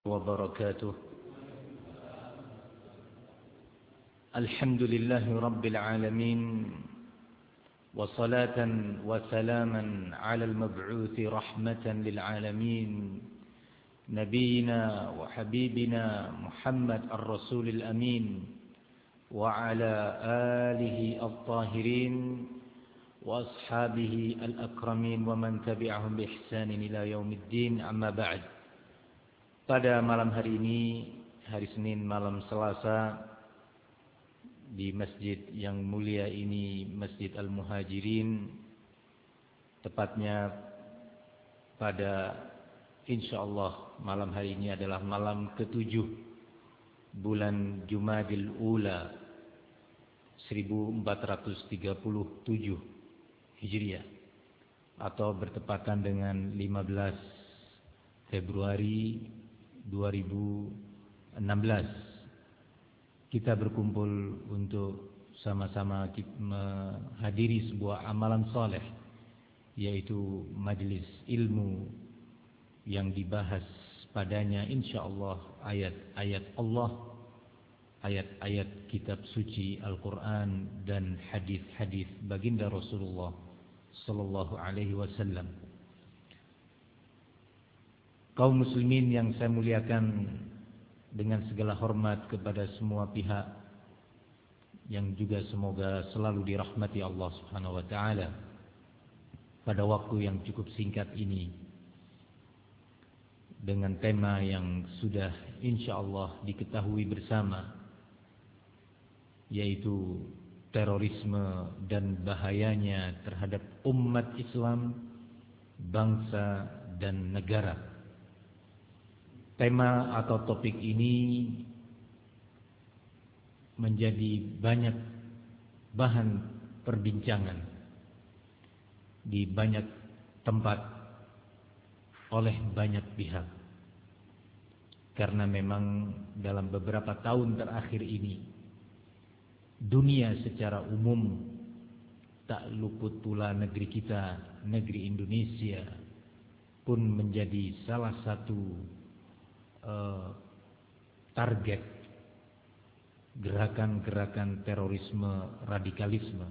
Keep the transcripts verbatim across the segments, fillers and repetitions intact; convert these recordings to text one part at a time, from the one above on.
وبركاته. الحمد لله رب العالمين، وصلاة وسلاما على المبعوث رحمة للعالمين، نبينا وحبيبنا محمد الرسول الأمين، وعلى آله الطاهرين وأصحابه الأكرمين ومن تبعهم بإحسان إلى يوم الدين. أما بعد. Pada malam hari ini, hari Senin malam Selasa, di masjid yang mulia ini, Masjid Al-Muhajirin, tepatnya pada insyaallah malam hari ini adalah malam ketujuh bulan Jumadil Ula seribu empat ratus tiga puluh tujuh Hijriah, atau bertepatan dengan lima belas Februari dua ribu enam belas. Kita berkumpul untuk sama-sama menghadiri sebuah amalan saleh, yaitu majelis ilmu yang dibahas padanya insyaallah ayat-ayat Allah, ayat-ayat kitab suci Al-Quran dan hadis-hadis baginda Rasulullah sallallahu alaihi wasallam. Kaum muslimin yang saya muliakan, dengan segala hormat kepada semua pihak yang juga semoga selalu dirahmati Allah Subhanahu wa taala. Pada waktu yang cukup singkat ini, dengan tema yang sudah insyaallah diketahui bersama, yaitu terorisme dan bahayanya terhadap umat Islam, bangsa dan negara. Tema atau topik ini menjadi banyak bahan perbincangan di banyak tempat oleh banyak pihak, karena memang dalam beberapa tahun terakhir ini dunia secara umum, tak luput pula negeri kita, negeri Indonesia pun menjadi salah satu Uh, target gerakan-gerakan terorisme, radikalisme.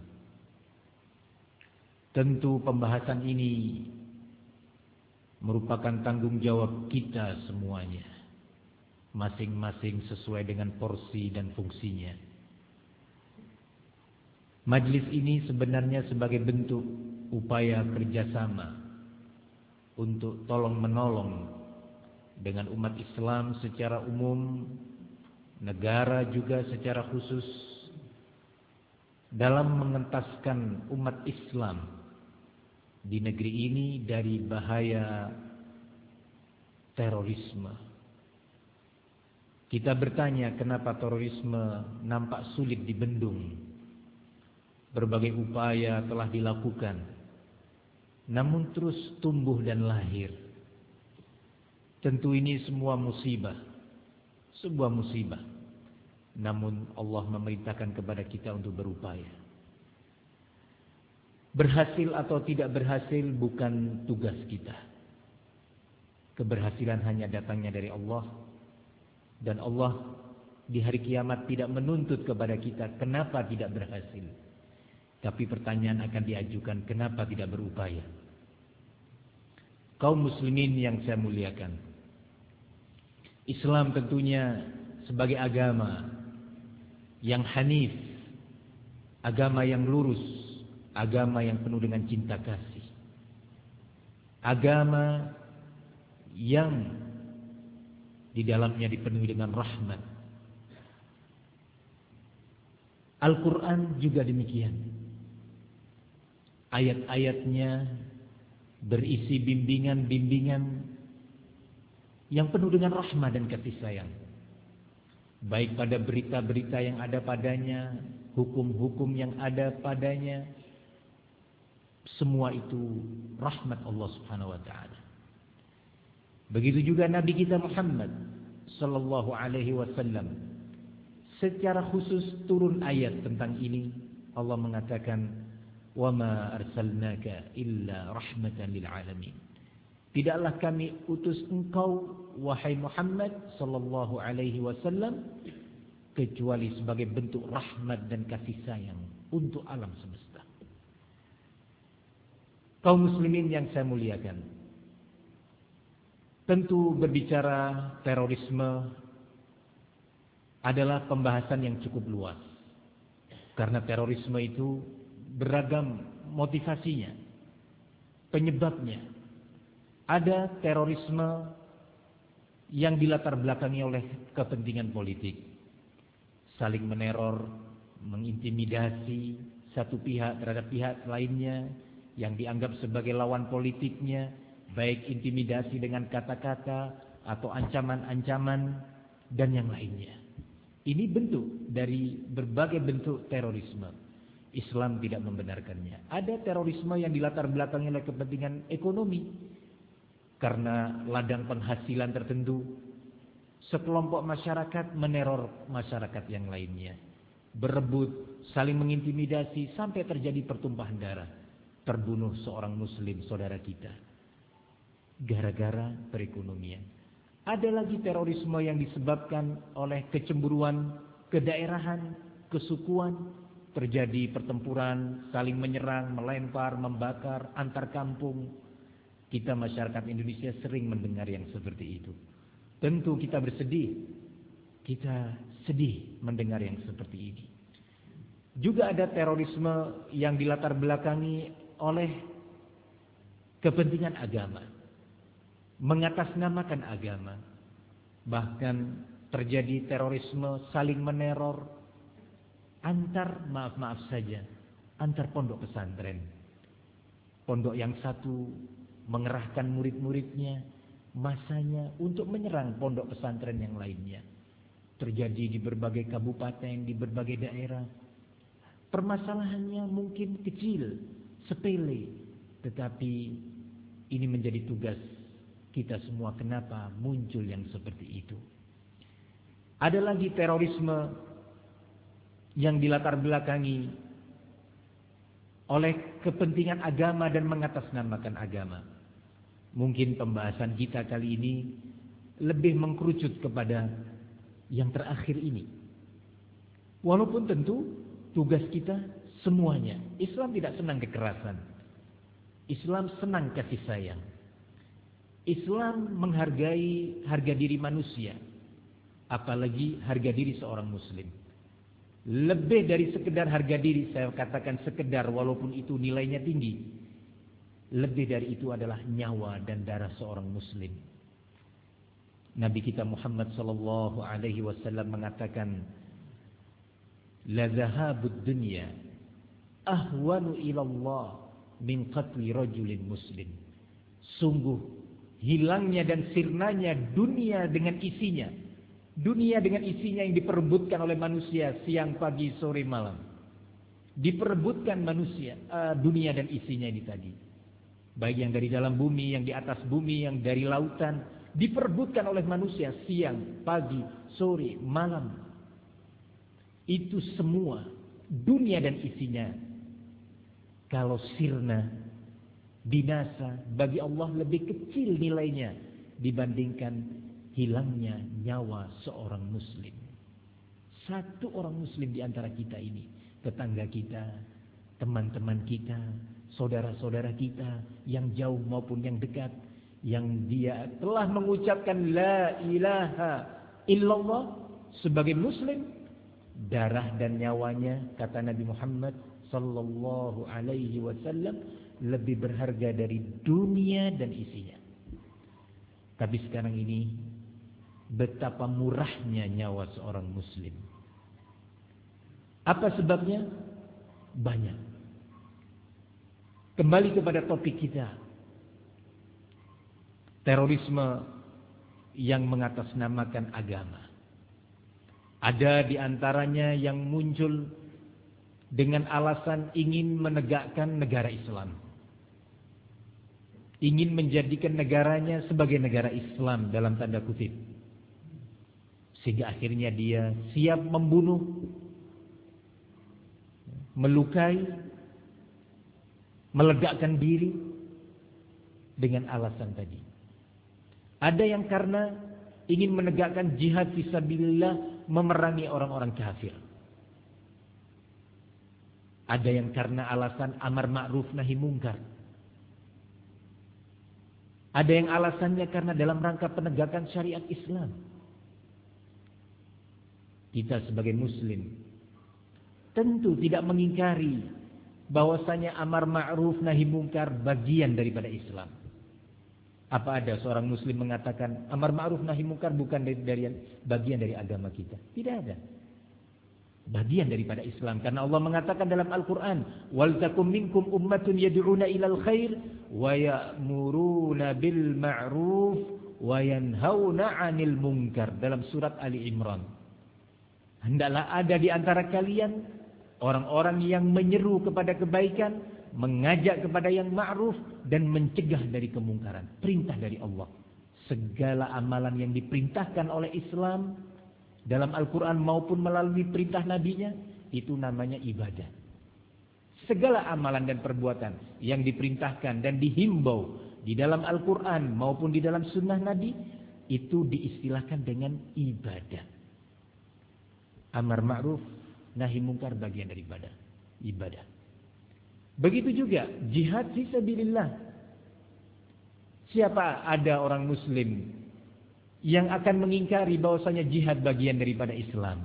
Tentu pembahasan ini merupakan tanggung jawab kita semuanya, masing-masing sesuai dengan porsi dan fungsinya. Majelis ini sebenarnya sebagai bentuk upaya kerjasama untuk tolong menolong dengan umat Islam secara umum, negara juga secara khusus, dalam mengentaskan umat Islam di negeri ini dari bahaya terorisme. Kita bertanya, kenapa terorisme nampak sulit dibendung? Berbagai upaya telah dilakukan, namun terus tumbuh dan lahir. Tentu ini semua musibah, sebuah musibah. Namun Allah memerintahkan kepada kita untuk berupaya. Berhasil atau tidak berhasil bukan tugas kita. Keberhasilan hanya datangnya dari Allah. Dan Allah di hari kiamat tidak menuntut kepada kita kenapa tidak berhasil. Tapi pertanyaan akan diajukan, kenapa tidak berupaya? Kaum muslimin yang saya muliakan, Islam tentunya sebagai agama yang hanif, agama yang lurus, agama yang penuh dengan cinta kasih, agama yang di dalamnya dipenuhi dengan rahmat. Al-Quran juga demikian. Ayat-ayatnya berisi bimbingan-bimbingan yang penuh dengan rahmat dan kasih sayang. Baik pada berita-berita yang ada padanya, hukum-hukum yang ada padanya, semua itu rahmat Allah Subhanahu wa taala. Begitu juga Nabi kita Muhammad sallallahu alaihi wasallam, secara khusus turun ayat tentang ini. Allah mengatakan, "Wa ma arsalnaka illa rahmatan lil alamin." Tidaklah kami utus engkau wahai Muhammad sallallahu alaihi wasallam kecuali sebagai bentuk rahmat dan kasih sayang untuk alam semesta. Kaum muslimin yang saya muliakan, tentu berbicara terorisme adalah pembahasan yang cukup luas. Karena terorisme itu beragam motivasinya, penyebabnya. Ada terorisme yang dilatar belakangi oleh kepentingan politik. Saling meneror, mengintimidasi satu pihak terhadap pihak lainnya yang dianggap sebagai lawan politiknya, baik intimidasi dengan kata-kata atau ancaman-ancaman dan yang lainnya. Ini bentuk dari berbagai bentuk terorisme. Islam tidak membenarkannya. Ada terorisme yang dilatar belakangi oleh kepentingan ekonomi. Karena ladang penghasilan tertentu, sekelompok masyarakat meneror masyarakat yang lainnya. Berebut, saling mengintimidasi sampai terjadi pertumpahan darah. Terbunuh seorang muslim saudara kita. Gara-gara perekonomian. Ada lagi terorisme yang disebabkan oleh kecemburuan, kedaerahan, kesukuan. Terjadi pertempuran, saling menyerang, melempar, membakar, antar kampung. Kita masyarakat Indonesia sering mendengar yang seperti itu. Tentu kita bersedih. Kita sedih mendengar yang seperti ini. Juga ada terorisme yang dilatar belakangi oleh kepentingan agama. Mengatasnamakan agama. Bahkan terjadi terorisme saling meneror antar, maaf-maaf saja, antar pondok pesantren. Pondok yang satu mengerahkan murid-muridnya, masanya untuk menyerang pondok pesantren yang lainnya. Terjadi di berbagai kabupaten, di berbagai daerah. Permasalahannya mungkin kecil, sepele, tetapi ini menjadi tugas kita semua. Kenapa muncul yang seperti itu? Ada lagi terorisme yang dilatar belakangi oleh kepentingan agama dan mengatasnamakan agama. Mungkin pembahasan kita kali ini lebih mengkerucut kepada yang terakhir ini. Walaupun tentu tugas kita semuanya. Islam tidak senang kekerasan. Islam senang kasih sayang. Islam menghargai harga diri manusia. Apalagi harga diri seorang muslim. Lebih dari sekedar harga diri, saya katakan sekedar walaupun itu nilainya tinggi. Lebih dari itu adalah nyawa dan darah seorang muslim. Nabi kita Muhammad sallallahu alaihi wasallam mengatakan, la zahabud dunya ahwanu ila Allah min qatli rajulin muslim. Sungguh hilangnya dan sirnanya dunia dengan isinya. Dunia dengan isinya yang diperebutkan oleh manusia siang, pagi, sore, malam. Diperebutkan manusia, uh, dunia dan isinya ini tadi. Baik yang dari dalam bumi, yang di atas bumi, yang dari lautan. Diperebutkan oleh manusia siang, pagi, sore, malam. Itu semua dunia dan isinya. Kalau sirna, binasa, bagi Allah lebih kecil nilainya dibandingkan hilangnya nyawa seorang muslim. Satu orang muslim di antara kita ini, tetangga kita, teman-teman kita, saudara-saudara kita yang jauh maupun yang dekat, yang dia telah mengucapkan la ilaha illallah sebagai muslim, darah dan nyawanya, kata Nabi Muhammad sallallahu alaihi wasallam, lebih berharga dari dunia dan isinya. Tapi sekarang ini betapa murahnya nyawa seorang muslim. Apa sebabnya? Banyak. Kembali kepada topik kita. Terorisme yang mengatasnamakan agama. Ada di antaranya yang muncul dengan alasan ingin menegakkan negara Islam. Ingin menjadikan negaranya sebagai negara Islam dalam tanda kutip. Sehingga akhirnya dia siap membunuh, melukai, meledakkan diri dengan alasan tadi. Ada yang karena ingin menegakkan jihad fisabilillah, memerangi orang-orang kafir. Ada yang karena alasan amar ma'ruf nahi mungkar. Ada yang alasannya karena dalam rangka penegakan syariat Islam. Kita sebagai muslim tentu tidak mengingkari bahwasanya amar ma'ruf nahi mungkar bagian daripada Islam. Apa ada seorang muslim mengatakan amar ma'ruf nahi mungkar bukan dari, dari bagian dari agama kita? Tidak ada. Bagian daripada Islam, karena Allah mengatakan dalam Al-Qur'an, "Wal takum minkum ummatun yad'una ilal khair wa ya'muruna bil ma'ruf wa yanhauna 'anil munkar." Dalam surat Ali Imran. Hendaklah ada di antara kalian orang-orang yang menyeru kepada kebaikan, mengajak kepada yang ma'ruf, dan mencegah dari kemungkaran. Perintah dari Allah. Segala amalan yang diperintahkan oleh Islam dalam Al-Quran maupun melalui perintah nabinya, itu namanya ibadah. Segala amalan dan perbuatan yang diperintahkan dan dihimbau di dalam Al-Quran maupun di dalam sunnah Nabi, itu diistilahkan dengan ibadah. Amar ma'ruf nahi mungkar bagian daripada ibadah. Begitu juga jihad fisabilillah. Siapa ada orang muslim yang akan mengingkari bahwasanya jihad bagian daripada Islam?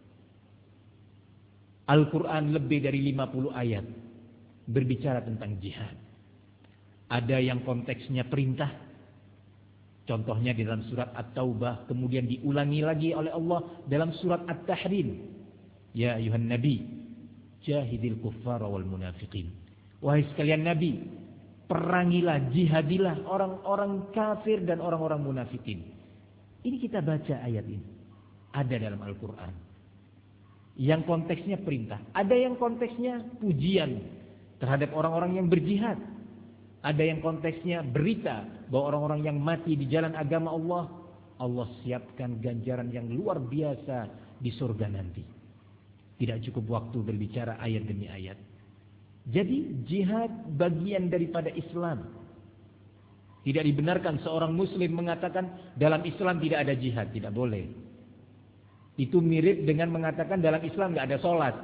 Al-Quran lebih dari lima puluh ayat berbicara tentang jihad. Ada yang konteksnya perintah. Contohnya di dalam surat At-Taubah, kemudian diulangi lagi oleh Allah dalam surat At-Tahrim. Ya ayuhan nabi, jahidil kuffara wal munafiqin. Wahai sekalian nabi, perangilah, jihadilah orang-orang kafir dan orang-orang munafikin. Ini kita baca ayat ini. Ada dalam Al-Quran. Yang konteksnya perintah. Ada yang konteksnya pujian terhadap orang-orang yang berjihad. Ada yang konteksnya berita bahwa orang-orang yang mati di jalan agama Allah, Allah siapkan ganjaran yang luar biasa di surga nanti. Tidak cukup waktu berbicara ayat demi ayat. Jadi jihad bagian daripada Islam. Tidak dibenarkan seorang muslim mengatakan dalam Islam tidak ada jihad. Tidak boleh. Itu mirip dengan mengatakan dalam Islam tidak ada sholat.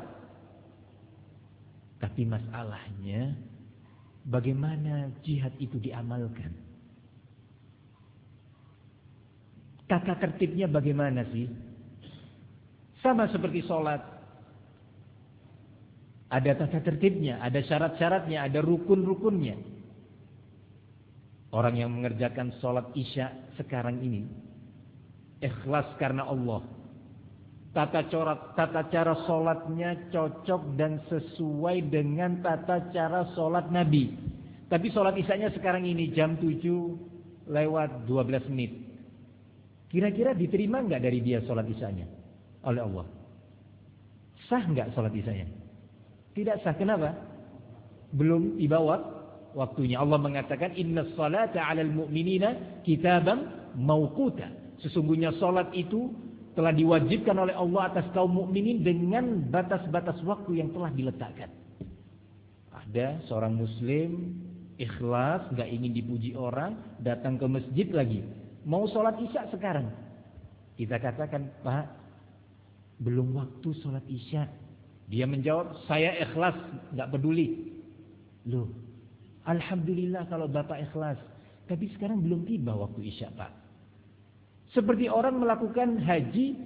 Tapi masalahnya, bagaimana jihad itu diamalkan? Tata tertibnya bagaimana sih? Sama seperti sholat. Ada tata tertibnya, ada syarat-syaratnya, ada rukun-rukunnya. Orang yang mengerjakan sholat isya sekarang ini ikhlas karena Allah. Tata cara, tata cara sholatnya cocok dan sesuai dengan tata cara sholat Nabi. Tapi sholat isyanya sekarang ini jam tujuh lewat dua belas menit. Kira-kira diterima enggak dari dia sholat isyanya oleh Allah? Sah enggak sholat isyanya? Tidak sah. Kenapa? Belum dibawa waktunya. Allah mengatakan inna salata 'alal mu'minina kitaban mauquta. Sesungguhnya salat itu telah diwajibkan oleh Allah atas kaum mukminin dengan batas-batas waktu yang telah diletakkan. Ada seorang muslim ikhlas, enggak ingin dipuji orang, datang ke masjid lagi, mau salat isya sekarang. Kita katakan, "Pak, belum waktu salat isya." Dia menjawab, "Saya ikhlas, enggak peduli." Loh, alhamdulillah kalau Bapak ikhlas. Tapi sekarang belum tiba waktu isya, Pak. Seperti orang melakukan haji,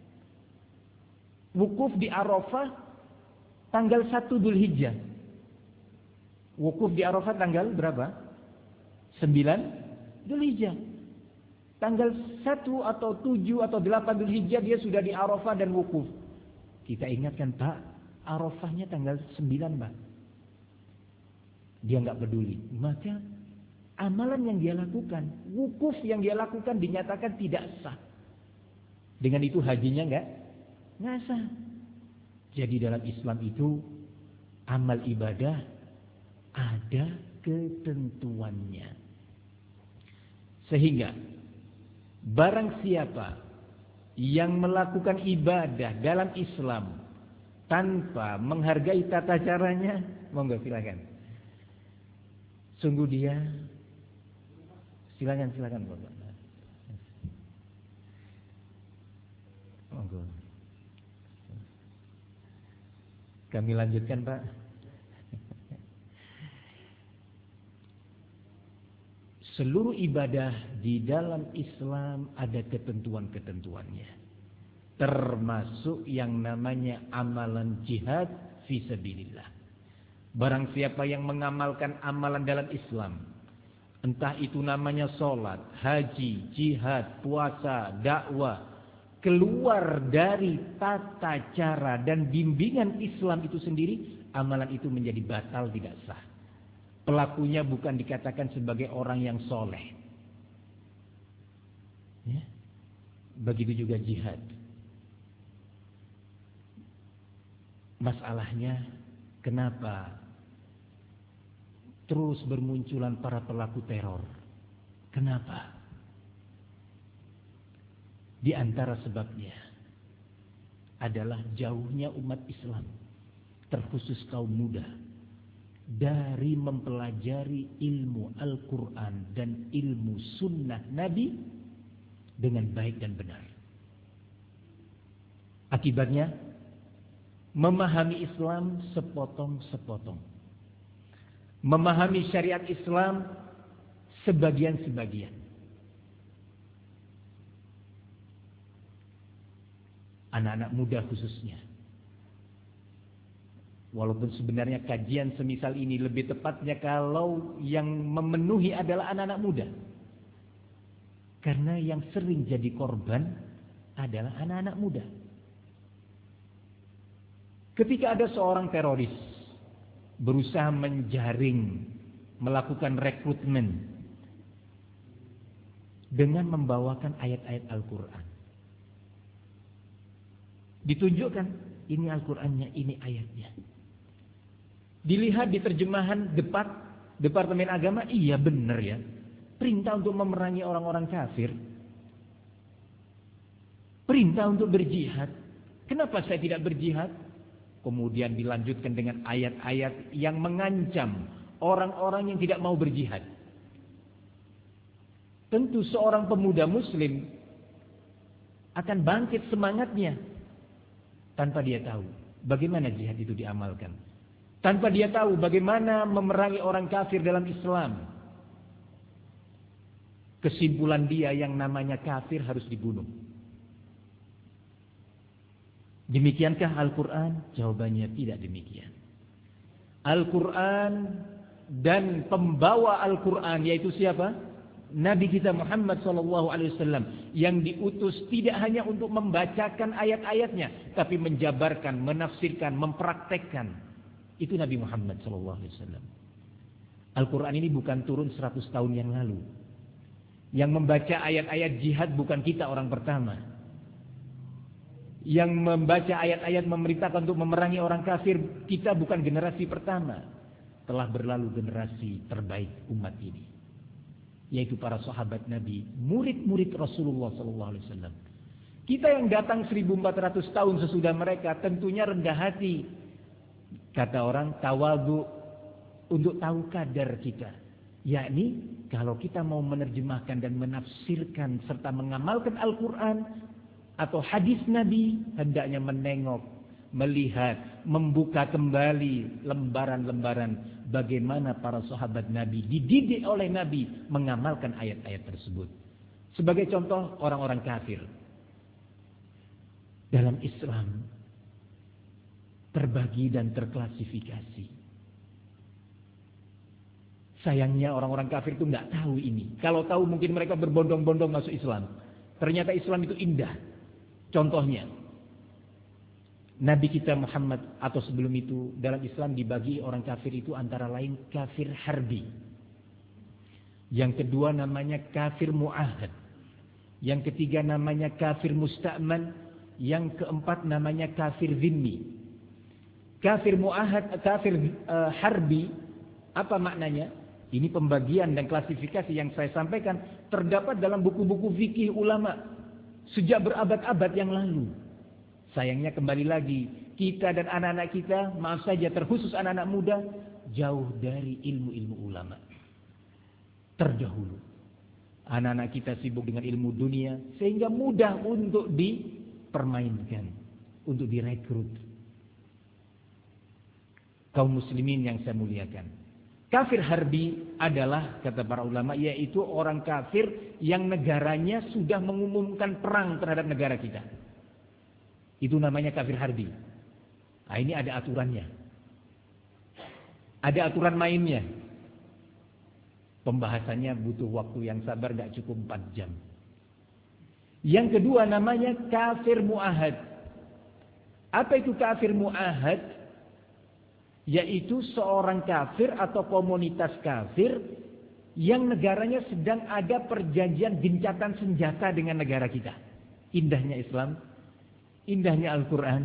wukuf di Arafah tanggal satu Dzulhijjah. Wukuf di Arafah tanggal berapa? sembilan Dzulhijjah. Tanggal satu atau tujuh atau delapan Dzulhijjah dia sudah di Arafah dan wukuf. Kita ingatkan, Pak, Arafahnya tanggal sembilan, Pak. Dia enggak peduli. Maka amalan yang dia lakukan, wukuf yang dia lakukan dinyatakan tidak sah. Dengan itu hajinya enggak enggak sah. Jadi dalam Islam itu amal ibadah ada ketentuannya. Sehingga barang siapa yang melakukan ibadah dalam Islam tanpa menghargai tata caranya, monggo silakan. Sungguh dia Silakan, silakan Bapak. Monggo. Kami lanjutkan, Pak. Seluruh ibadah di dalam Islam ada ketentuan-ketentuannya. Termasuk yang namanya amalan jihad fisabilillah. Barang siapa yang mengamalkan amalan dalam Islam, entah itu namanya sholat, haji, jihad, puasa, dakwah, keluar dari tata cara dan bimbingan Islam itu sendiri, amalan itu menjadi batal, tidak sah. Pelakunya bukan dikatakan sebagai orang yang soleh. Ya. Begitu juga jihad. Masalahnya, kenapa terus bermunculan para pelaku teror? Kenapa? Di antara sebabnya adalah jauhnya umat Islam, terkhusus kaum muda, dari mempelajari ilmu Al-Quran dan ilmu sunnah Nabi dengan baik dan benar. Akibatnya, memahami Islam sepotong-sepotong. Memahami syariat Islam sebagian-sebagian. Anak-anak muda khususnya. Walaupun sebenarnya kajian semisal ini lebih tepatnya kalau yang memenuhi adalah anak-anak muda. Karena yang sering jadi korban adalah anak-anak muda. Ketika ada seorang teroris berusaha menjaring, melakukan rekrutmen dengan membawakan ayat-ayat Al-Quran. Ditunjukkan, ini Al-Qurannya, ini ayatnya. Dilihat di terjemahan Depat, Departemen Agama, iya benar ya. Perintah untuk memerangi orang-orang kafir. Perintah untuk berjihad. Kenapa saya tidak berjihad? Kemudian dilanjutkan dengan ayat-ayat yang mengancam orang-orang yang tidak mau berjihad. Tentu seorang pemuda muslim akan bangkit semangatnya tanpa dia tahu bagaimana jihad itu diamalkan. Tanpa dia tahu bagaimana memerangi orang kafir dalam Islam. Kesimpulan dia yang namanya kafir harus dibunuh. Demikiankah Al-Quran? Jawabannya tidak demikian. Al-Quran dan pembawa Al-Quran yaitu siapa? Nabi kita Muhammad sallallahu alaihi wasallam yang diutus tidak hanya untuk membacakan ayat-ayatnya, tapi menjabarkan, menafsirkan, mempraktekkan. Itu Nabi Muhammad sallallahu alaihi wasallam. Al-Quran ini bukan turun seratus tahun yang lalu. Yang membaca ayat-ayat jihad bukan kita orang pertama. Yang membaca ayat-ayat memerintahkan untuk memerangi orang kafir, kita bukan generasi pertama. Telah berlalu generasi terbaik umat ini, yaitu para sahabat Nabi, murid-murid Rasulullah sallallahu alaihi wasallam. Kita yang datang seribu empat ratus tahun sesudah mereka tentunya rendah hati. Kata orang tawadhu, untuk tahu kadar kita. Yakni kalau kita mau menerjemahkan dan menafsirkan serta mengamalkan Al-Quran atau hadis Nabi, hendaknya menengok, melihat, membuka kembali lembaran-lembaran bagaimana para sahabat Nabi dididik oleh Nabi mengamalkan ayat-ayat tersebut. Sebagai contoh, orang-orang kafir dalam Islam terbagi dan terklasifikasi. Sayangnya orang-orang kafir itu tidak tahu ini. Kalau tahu mungkin mereka berbondong-bondong masuk Islam. Ternyata Islam itu indah. Contohnya, Nabi kita Muhammad atau sebelum itu dalam Islam dibagi orang kafir itu antara lain kafir harbi. Yang kedua namanya kafir mu'ahad. Yang ketiga namanya kafir musta'man. Yang keempat namanya kafir zimmi. Kafir mu'ahad, kafir uh, harbi, apa maknanya? Ini pembagian dan klasifikasi yang saya sampaikan terdapat dalam buku-buku fikih ulama sejak berabad-abad yang lalu. Sayangnya kembali lagi, kita dan anak-anak kita, maaf saja terkhusus anak-anak muda, jauh dari ilmu-ilmu ulama terdahulu. Anak-anak kita sibuk dengan ilmu dunia sehingga mudah untuk dipermainkan, untuk direkrut. Kaum muslimin yang saya muliakan, kafir harbi adalah, kata para ulama, yaitu orang kafir yang negaranya sudah mengumumkan perang terhadap negara kita. Itu namanya kafir harbi. Nah, ini ada aturannya, ada aturan mainnya. Pembahasannya butuh waktu yang sabar, gak cukup empat jam. Yang kedua namanya kafir mu'ahad. Apa itu kafir mu'ahad? Yaitu seorang kafir atau komunitas kafir yang negaranya sedang ada perjanjian gencatan senjata dengan negara kita. Indahnya Islam, indahnya Al-Quran.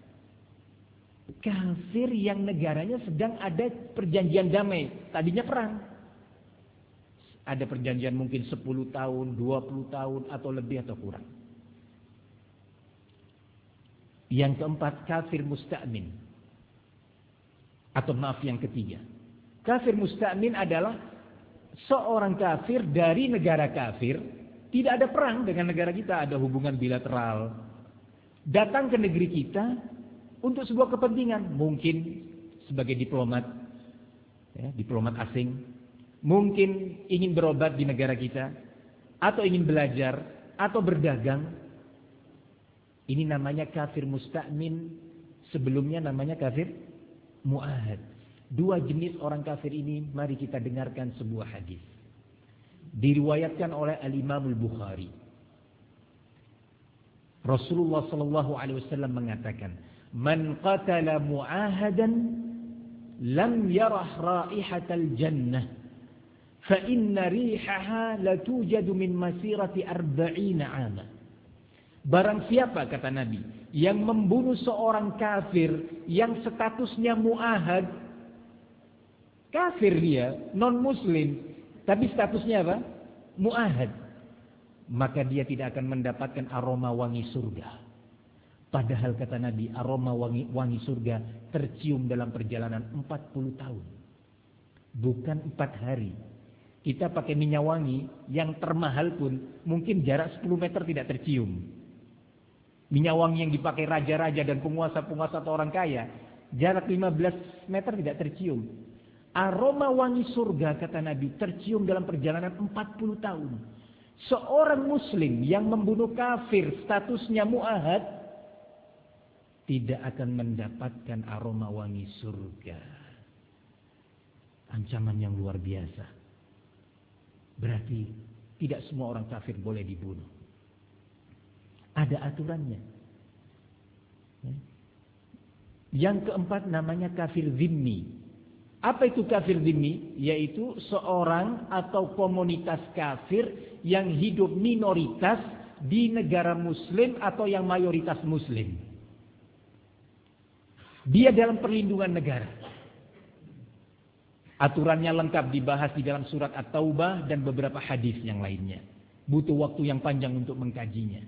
Kafir yang negaranya sedang ada perjanjian damai, tadinya perang. Ada perjanjian mungkin sepuluh tahun, dua puluh tahun atau lebih atau kurang. Yang keempat, kafir musta'min. Atau maaf, yang ketiga, kafir musta'min adalah seorang kafir dari negara kafir, tidak ada perang dengan negara kita, ada hubungan bilateral, datang ke negeri kita untuk sebuah kepentingan, mungkin sebagai diplomat, ya, diplomat asing, mungkin ingin berobat di negara kita, atau ingin belajar, atau berdagang. Ini namanya kafir musta'min. Sebelumnya namanya kafir mu'ahad. Dua jenis orang kafir ini, mari kita dengarkan sebuah hadis. Diriwayatkan oleh Al-Imam Al-Bukhari. Rasulullah sallallahu alaihi wasallam mengatakan, "Man qatala mu'ahadan lam yarah raihatal jannah. فَإِنَّ رِيحَهَا لَتُوجَدُ مِنْ مَسِيرَةِ أَرْبَعِينَ عَامًا." Barang siapa, kata Nabi, yang membunuh seorang kafir yang statusnya mu'ahad, kafir dia, non-muslim, tapi statusnya apa? Mu'ahad. Maka dia tidak akan mendapatkan aroma wangi surga. Padahal kata Nabi, aroma wangi, wangi surga tercium dalam perjalanan empat puluh tahun. Bukan empat hari. Kita pakai minyak wangi yang termahal pun mungkin jarak sepuluh meter tidak tercium. Minyak wangi yang dipakai raja-raja dan penguasa-penguasa atau orang kaya, jarak lima belas meter tidak tercium. Aroma wangi surga, kata Nabi, tercium dalam perjalanan empat puluh tahun. Seorang muslim yang membunuh kafir statusnya mu'ahad tidak akan mendapatkan aroma wangi surga. Ancaman yang luar biasa. Berarti tidak semua orang kafir boleh dibunuh. Ada aturannya. Yang keempat namanya kafir zimmi. Apa itu kafir zimmi? Yaitu seorang atau komunitas kafir yang hidup minoritas di negara muslim atau yang mayoritas muslim. Dia dalam perlindungan negara. Aturannya lengkap dibahas di dalam surat At-Taubah dan beberapa hadis yang lainnya. Butuh waktu yang panjang untuk mengkajinya.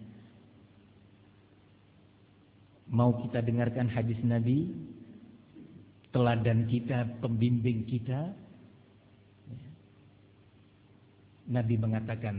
Mau kita dengarkan hadis Nabi, teladan kita, pembimbing kita. Nabi mengatakan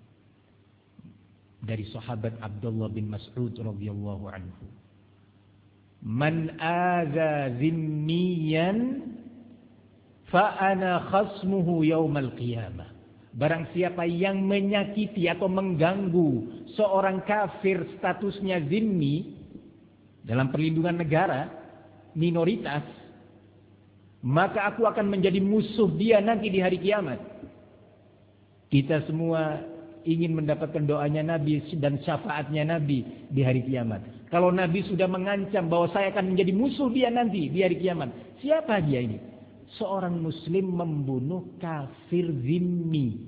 dari sahabat Abdullah bin Mas'ud radhiyallahu anhu, "Man adza zimmiyan fa'ana khasmuhu yaumal qiyamah." Barang siapa yang menyakiti atau mengganggu seorang kafir statusnya zimmi dalam perlindungan negara, minoritas, maka aku akan menjadi musuh dia nanti di hari kiamat. Kita semua ingin mendapatkan doanya Nabi dan syafaatnya Nabi di hari kiamat. Kalau Nabi sudah mengancam bahwa saya akan menjadi musuh dia nanti di hari kiamat, siapa dia ini? Seorang muslim membunuh kafir zimmi.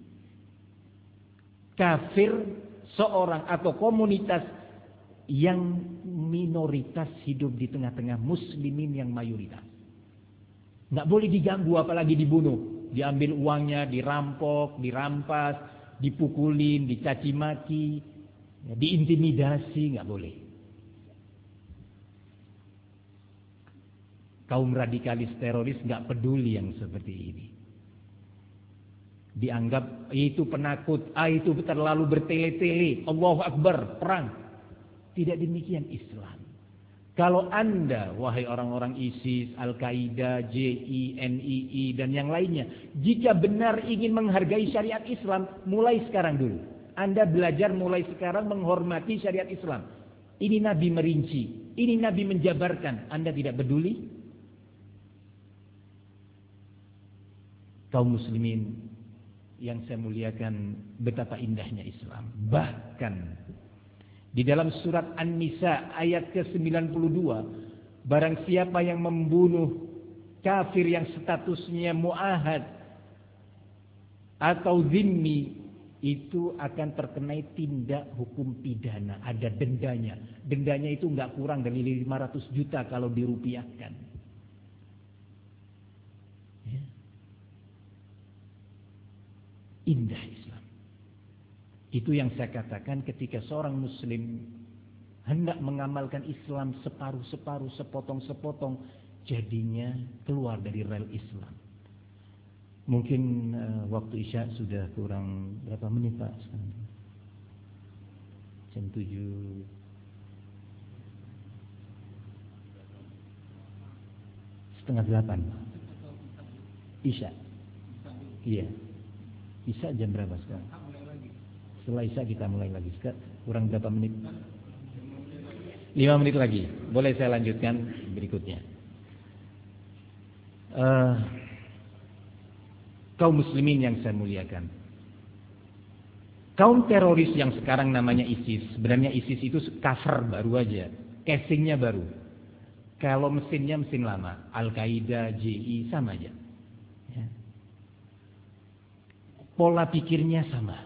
Kafir seorang atau komunitas yang minoritas hidup di tengah-tengah muslimin yang mayoritas. Nggak boleh diganggu apalagi dibunuh. Diambil uangnya, dirampok, dirampas, dipukulin, dicaci maki, diintimidasi, nggak boleh. Kaum radikalis teroris nggak peduli yang seperti ini. dianggap itu penakut, ah itu terlalu bertele-tele, Allahu Akbar, perang. Tidak demikian Islam. Kalau Anda, wahai orang-orang ISIS, Al-Qaeda, J I, N I I, dan yang lainnya, jika benar ingin menghargai syariat Islam, mulai sekarang dulu. Anda belajar mulai sekarang menghormati syariat Islam. Ini Nabi merinci, ini Nabi menjabarkan. Anda tidak peduli? Kaum muslimin yang saya muliakan, betapa indahnya Islam. Bahkan di dalam surat An-Nisa ayat ke sembilan puluh dua, barang siapa yang membunuh kafir yang statusnya mu'ahad atau zimmi, itu akan terkena tindak hukum pidana, ada dendanya. Dendanya itu enggak kurang dari lima ratus juta kalau dirupiahkan. Ya. Indah Islam. Itu yang saya katakan ketika seorang muslim hendak mengamalkan Islam separuh-separuh, sepotong-sepotong, jadinya keluar dari rel Islam. Mungkin uh, waktu Isya sudah kurang berapa menit Pak? Jam tujuh. Setengah delapan. Isya. Iya. Isya jam berapa sekarang? Setelah Isya kita mulai lagi. Sekarang kurang berapa menit? Lima menit lagi. Boleh saya lanjutkan berikutnya. Uh, kaum muslimin yang saya muliakan. Kaum teroris yang sekarang namanya ISIS. Sebenarnya ISIS itu cover baru aja. Casingnya baru. Kalau mesinnya mesin lama. Al-Qaeda, J I sama aja. Ya. Pola pikirnya sama.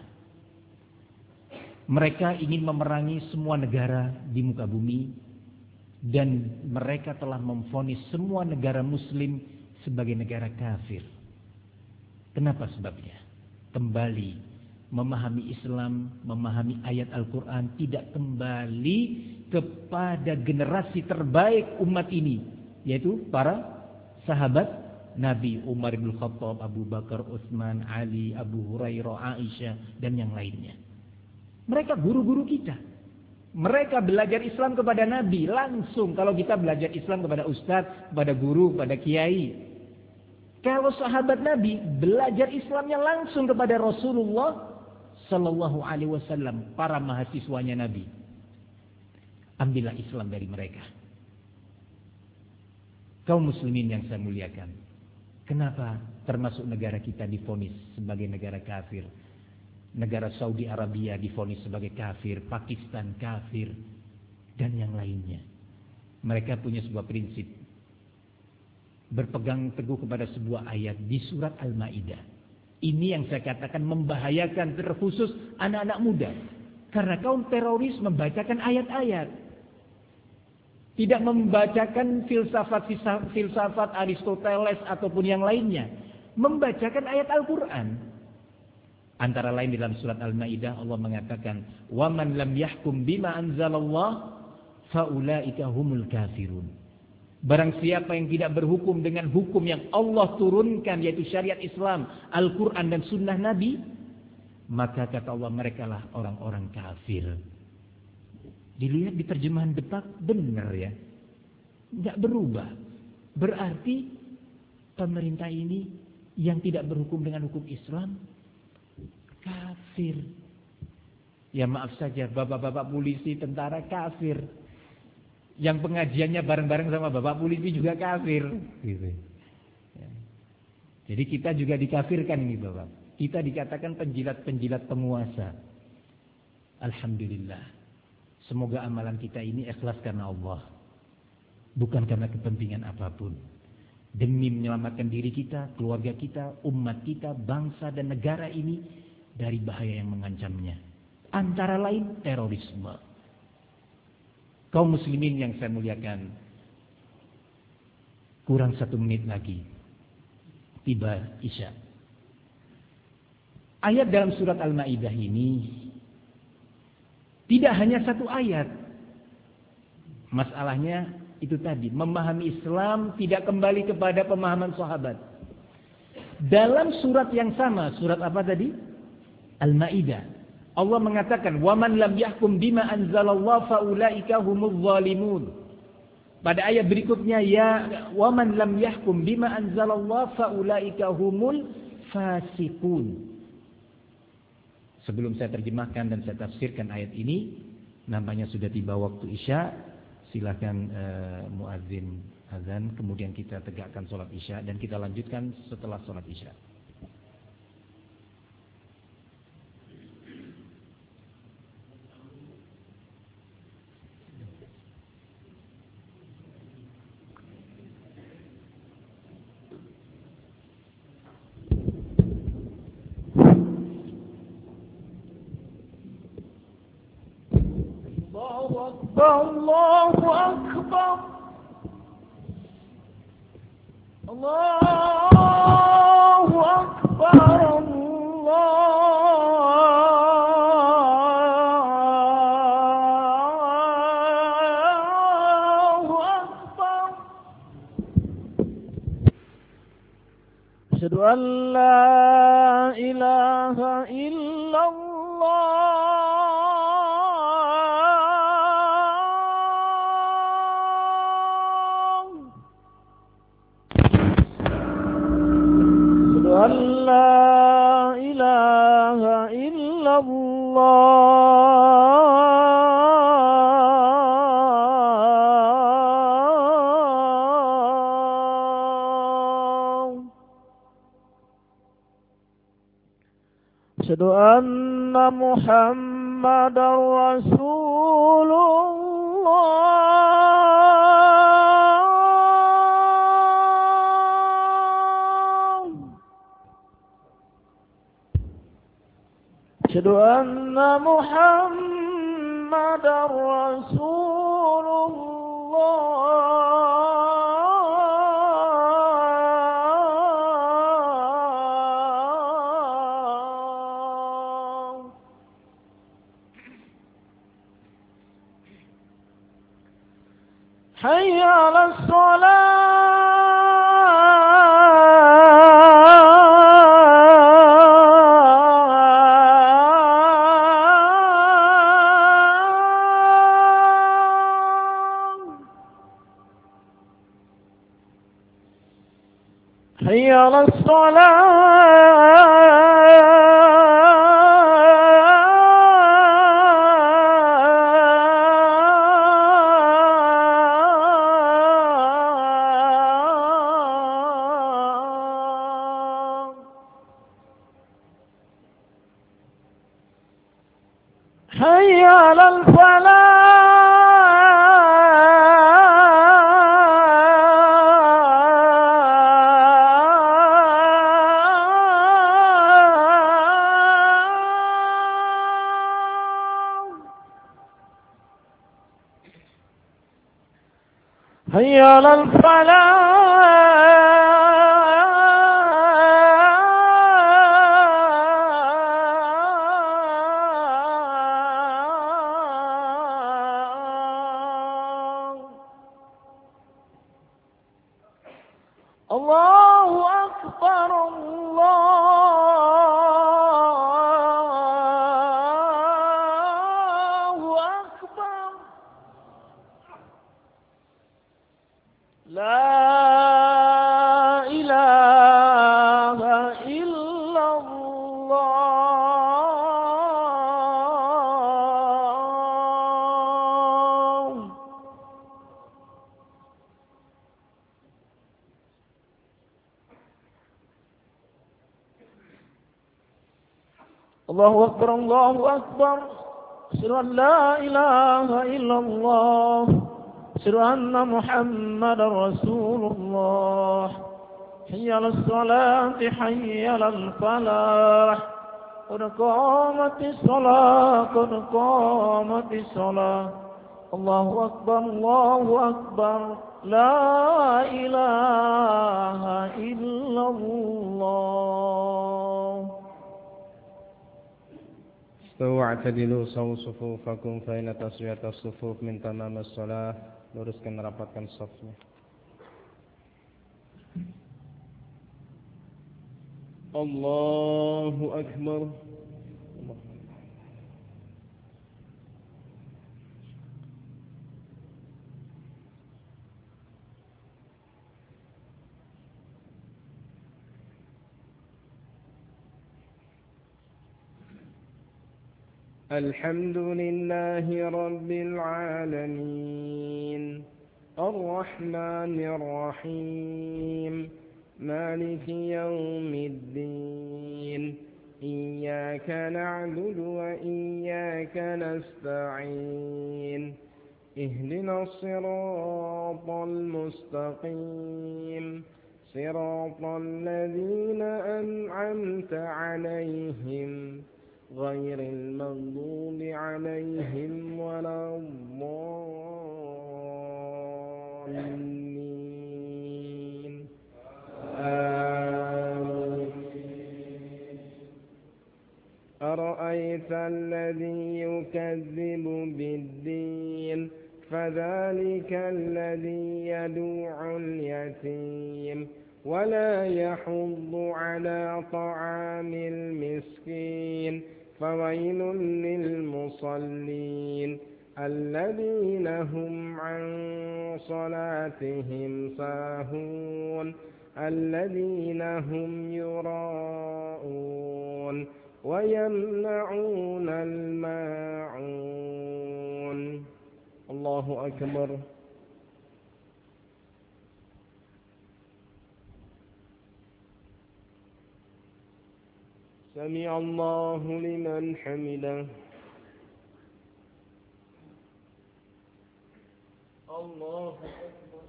Mereka ingin memerangi semua negara di muka bumi. Dan mereka telah memvonis semua negara muslim sebagai negara kafir. Kenapa sebabnya? Kembali memahami Islam, memahami ayat Al-Quran, tidak kembali kepada generasi terbaik umat ini, yaitu para sahabat Nabi, Umar bin Khattab, Abu Bakar, Utsman, Ali, Abu Hurairah, Aisyah, dan yang lainnya. Mereka guru-guru kita. Mereka belajar Islam kepada Nabi langsung. Kalau kita belajar Islam kepada ustadz, kepada guru, kepada kiai. Kalau sahabat Nabi belajar Islamnya langsung kepada Rasulullah Sallallahu Alaihi Wasallam, para mahasiswanya Nabi. Ambillah Islam dari mereka. Kaum muslimin yang saya muliakan, kenapa termasuk negara kita divonis sebagai negara kafir? Negara Saudi Arabia divonis sebagai kafir, Pakistan kafir, dan yang lainnya. Mereka punya sebuah prinsip. Berpegang teguh kepada sebuah ayat di surat Al-Maidah. Ini yang saya katakan membahayakan terkhusus anak-anak muda. Karena kaum teroris membacakan ayat-ayat. Tidak membacakan filsafat-filsafat Aristoteles ataupun yang lainnya. Membacakan ayat Al-Quran. Antara lain dalam surat Al-Maidah Allah mengatakan, "Wa man lam yahkum bima anzalallah faulaika humul kafirun." Barang siapa yang tidak berhukum dengan hukum yang Allah turunkan, yaitu syariat Islam, Al-Quran dan sunnah Nabi, maka kata Allah, mereka lah orang-orang kafir. Dilihat di terjemahan Depak, benar ya. Tidak berubah. Berarti pemerintah ini yang tidak berhukum dengan hukum Islam, kafir. Ya maaf saja, bapak-bapak polisi, tentara kafir. Yang pengajiannya bareng-bareng sama bapak polisi juga kafir. Gitu. Ya. Jadi kita juga dikafirkan ini bapak. Kita dikatakan penjilat-penjilat penguasa. Alhamdulillah. Semoga amalan kita ini ikhlas karena Allah. Bukan karena kepentingan apapun. Demi menyelamatkan diri kita, keluarga kita, umat kita, bangsa dan negara ini dari bahaya yang mengancamnya. Antara lain terorisme. Kaum muslimin yang saya muliakan, kurang satu menit lagi tiba Isya. Ayat dalam surat Al-Maidah ini tidak hanya satu ayat. Masalahnya itu tadi, memahami Islam tidak kembali kepada pemahaman sahabat. Dalam surat yang sama, surat apa tadi? Al-Maidah. Allah mengatakan, "Wa man lam yahkum bima anzalallahu faulaika humuz zalimun." Pada ayat berikutnya, ya wa man lam yahkum bima anzalallahu faulaika humul fasiqun. Sebelum saya terjemahkan dan saya tafsirkan ayat ini, nampaknya sudah tiba waktu Isya. Silakan uh, muadzin azan, kemudian kita tegakkan sholat Isya dan kita lanjutkan setelah sholat Isya. Allahu Akbar, Allahu Akbar, Allahu Akbar. Asyhadu an la ilaha illallah. أن لا إله إلا الله أشهد أن محمدا رسول الله أشهد أن محمدا رسول الله حي على الصلاة حي على الصلاة حي على الفلاح حي على الفلاح الله أكبر الله أكبر لا إله إلا الله الله أكبر الله أكبر أشهد أن لا إله إلا الله أشهد أن محمدا رسول الله حي على الصلاة حي على الفلاح قد قامت الصلاة قد قامت الصلاة الله أكبر الله أكبر لا إله إلا الله استووا اعتدلوا سووا صفوفكم فإن تسوية الصفوف من تمام الصلاة. Luruskan, rapatkan safnya. الله أكبر. الحمد لله رب العالمين الرحمن الرحيم مالك يوم الدين إياك نعبد وإياك نستعين اهدنا الصراط المستقيم صراط الذين أنعمت عليهم غير المغضوب عليهم ولا الضالين آمين. أرأيت الذي يكذب بالدين فذلك الذي يدعو اليتيم ولا يحض على طعام المسكين فويل للمصلين الذين هم عن صلاتهم ساهون الذين هم يراءون ويمنعون الماعون. الله أكبر. سمع الله لمن حمده. الله أكبر.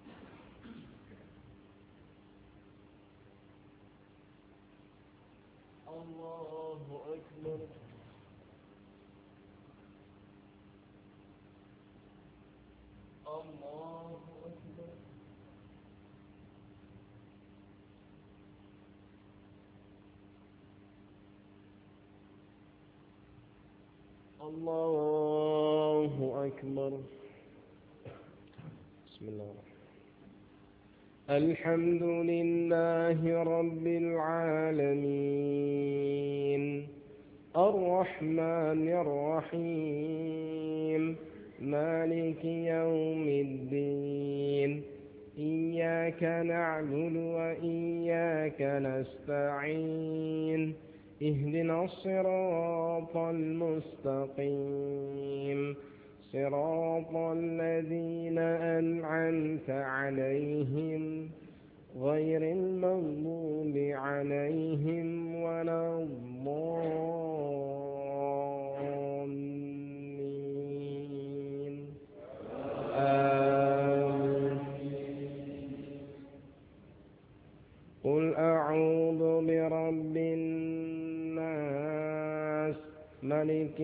الله أكبر. الله أكبر. الله أكبر. بسم الله الرحمن الرحيم. الحمد لله رب العالمين الرحمن الرحيم مالك يوم الدين إياك نعبد وإياك نستعين اهدنا الصراط المستقيم صراط الذين أنعمت عليهم غير المغضوب عليهم ولا الضالين آمين. قل أعوذ برب الناس ملك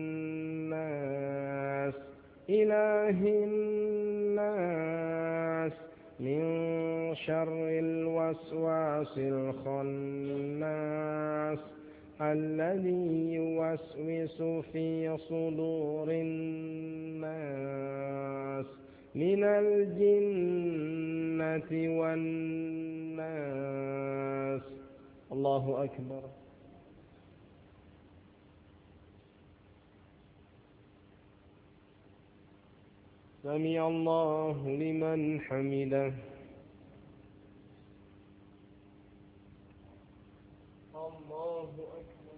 الناس إله الناس من شر الوسواس الخناس الذي يوسوس في صدور الناس من الجنة والناس. الله أكبر. سمع الله لمن حمده. الله أكبر.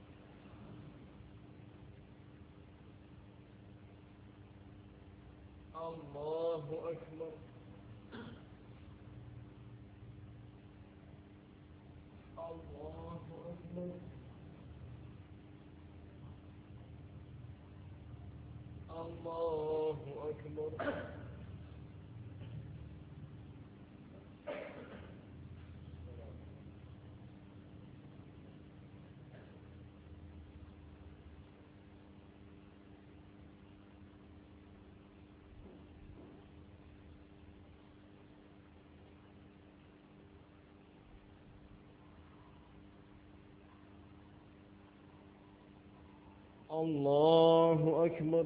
الله أكبر. الله أكبر. الله أكبر. الله أكبر.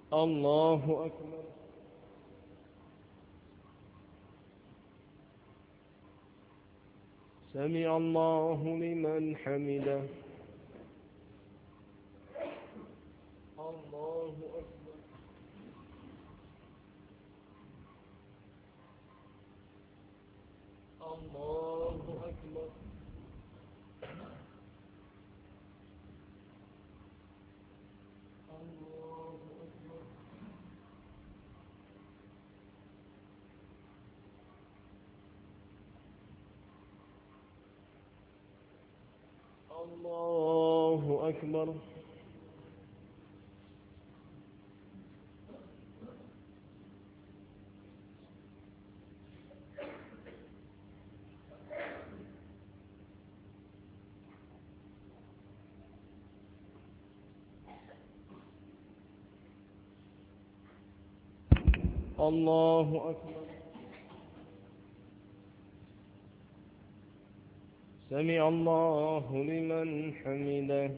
الله أكبر. سمع الله لمن حمده. الله أكبر. الله أكبر. الله أكبر. الله أكبر. سمع الله لمن حمده.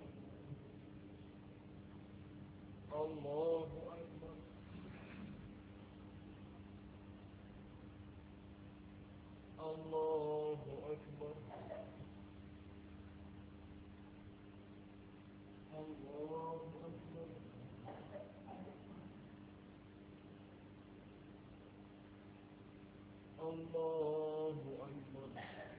الله أكبر. الله أكبر. الله أكبر. الله أكبر.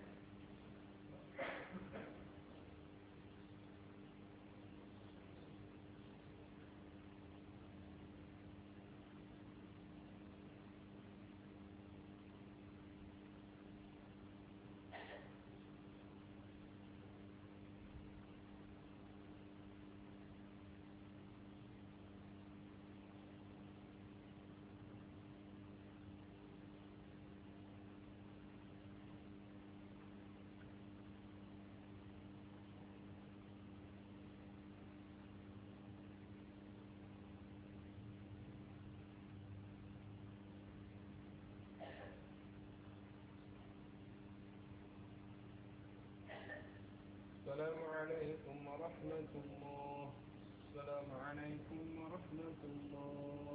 السلام عليكم ورحمة الله. السلام عليكم ورحمة الله.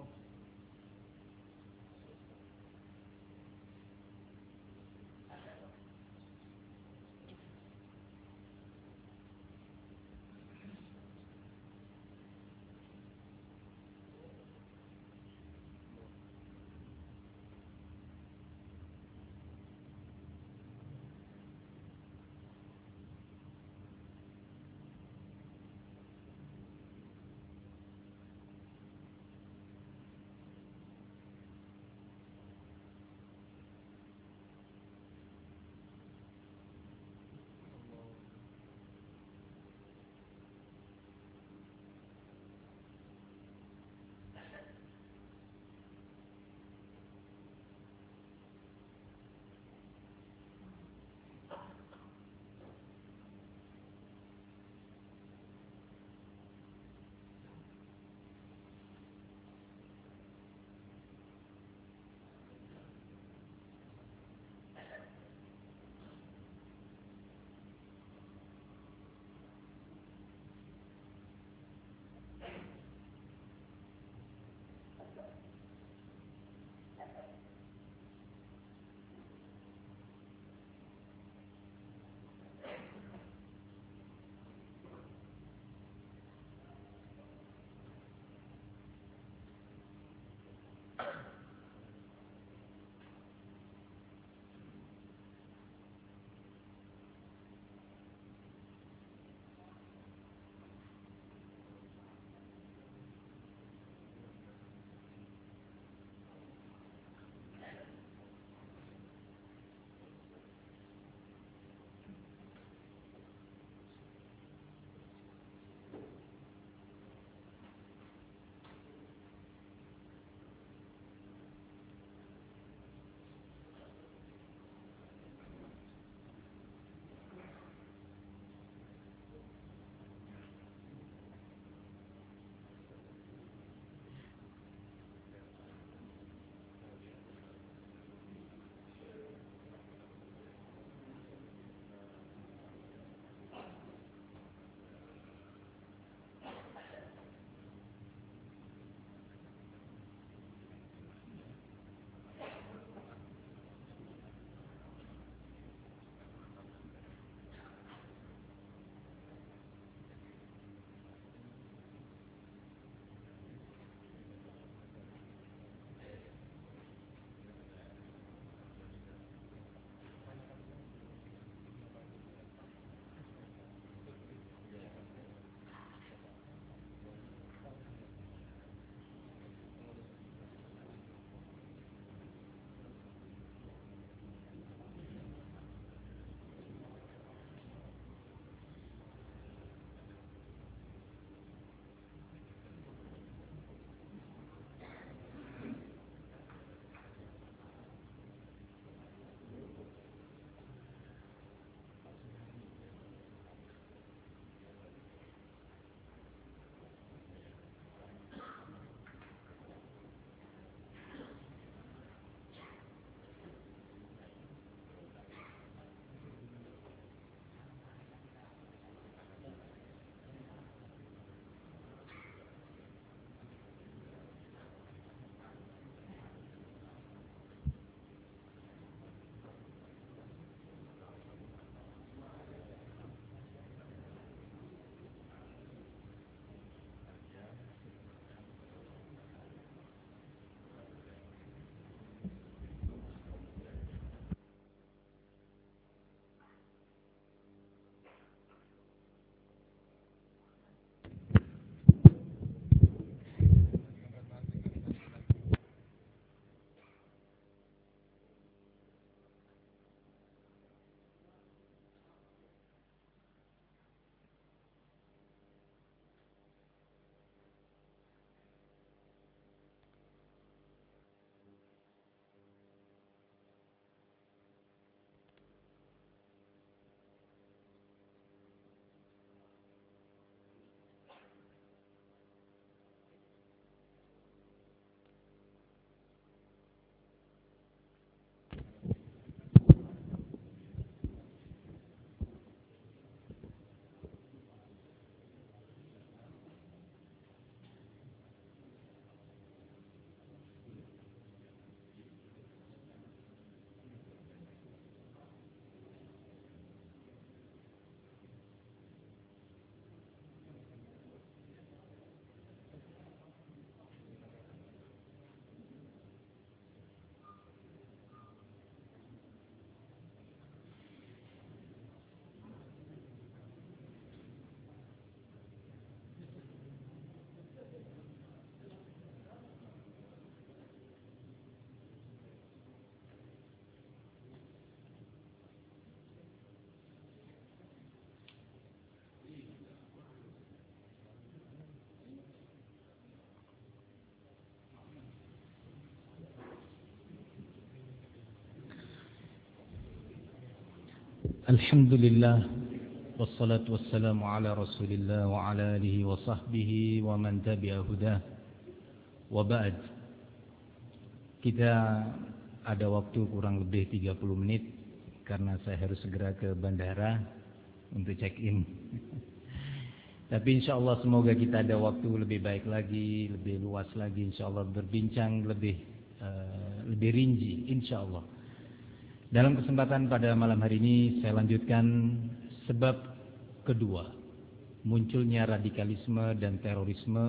Alhamdulillah wassalatu wassalamu ala Rasulillah wa ala alihi wa sahbihi wa man tabi'a hudah. Wa ba'd. Kita ada waktu kurang lebih tiga puluh menit karena saya harus segera ke bandara untuk check-in. Tapi insyaallah semoga kita ada waktu lebih baik lagi, lebih luas lagi insyaallah berbincang lebih uh, lebih rinci insyaallah. Dalam kesempatan pada malam hari ini saya lanjutkan sebab kedua, munculnya radikalisme dan terorisme.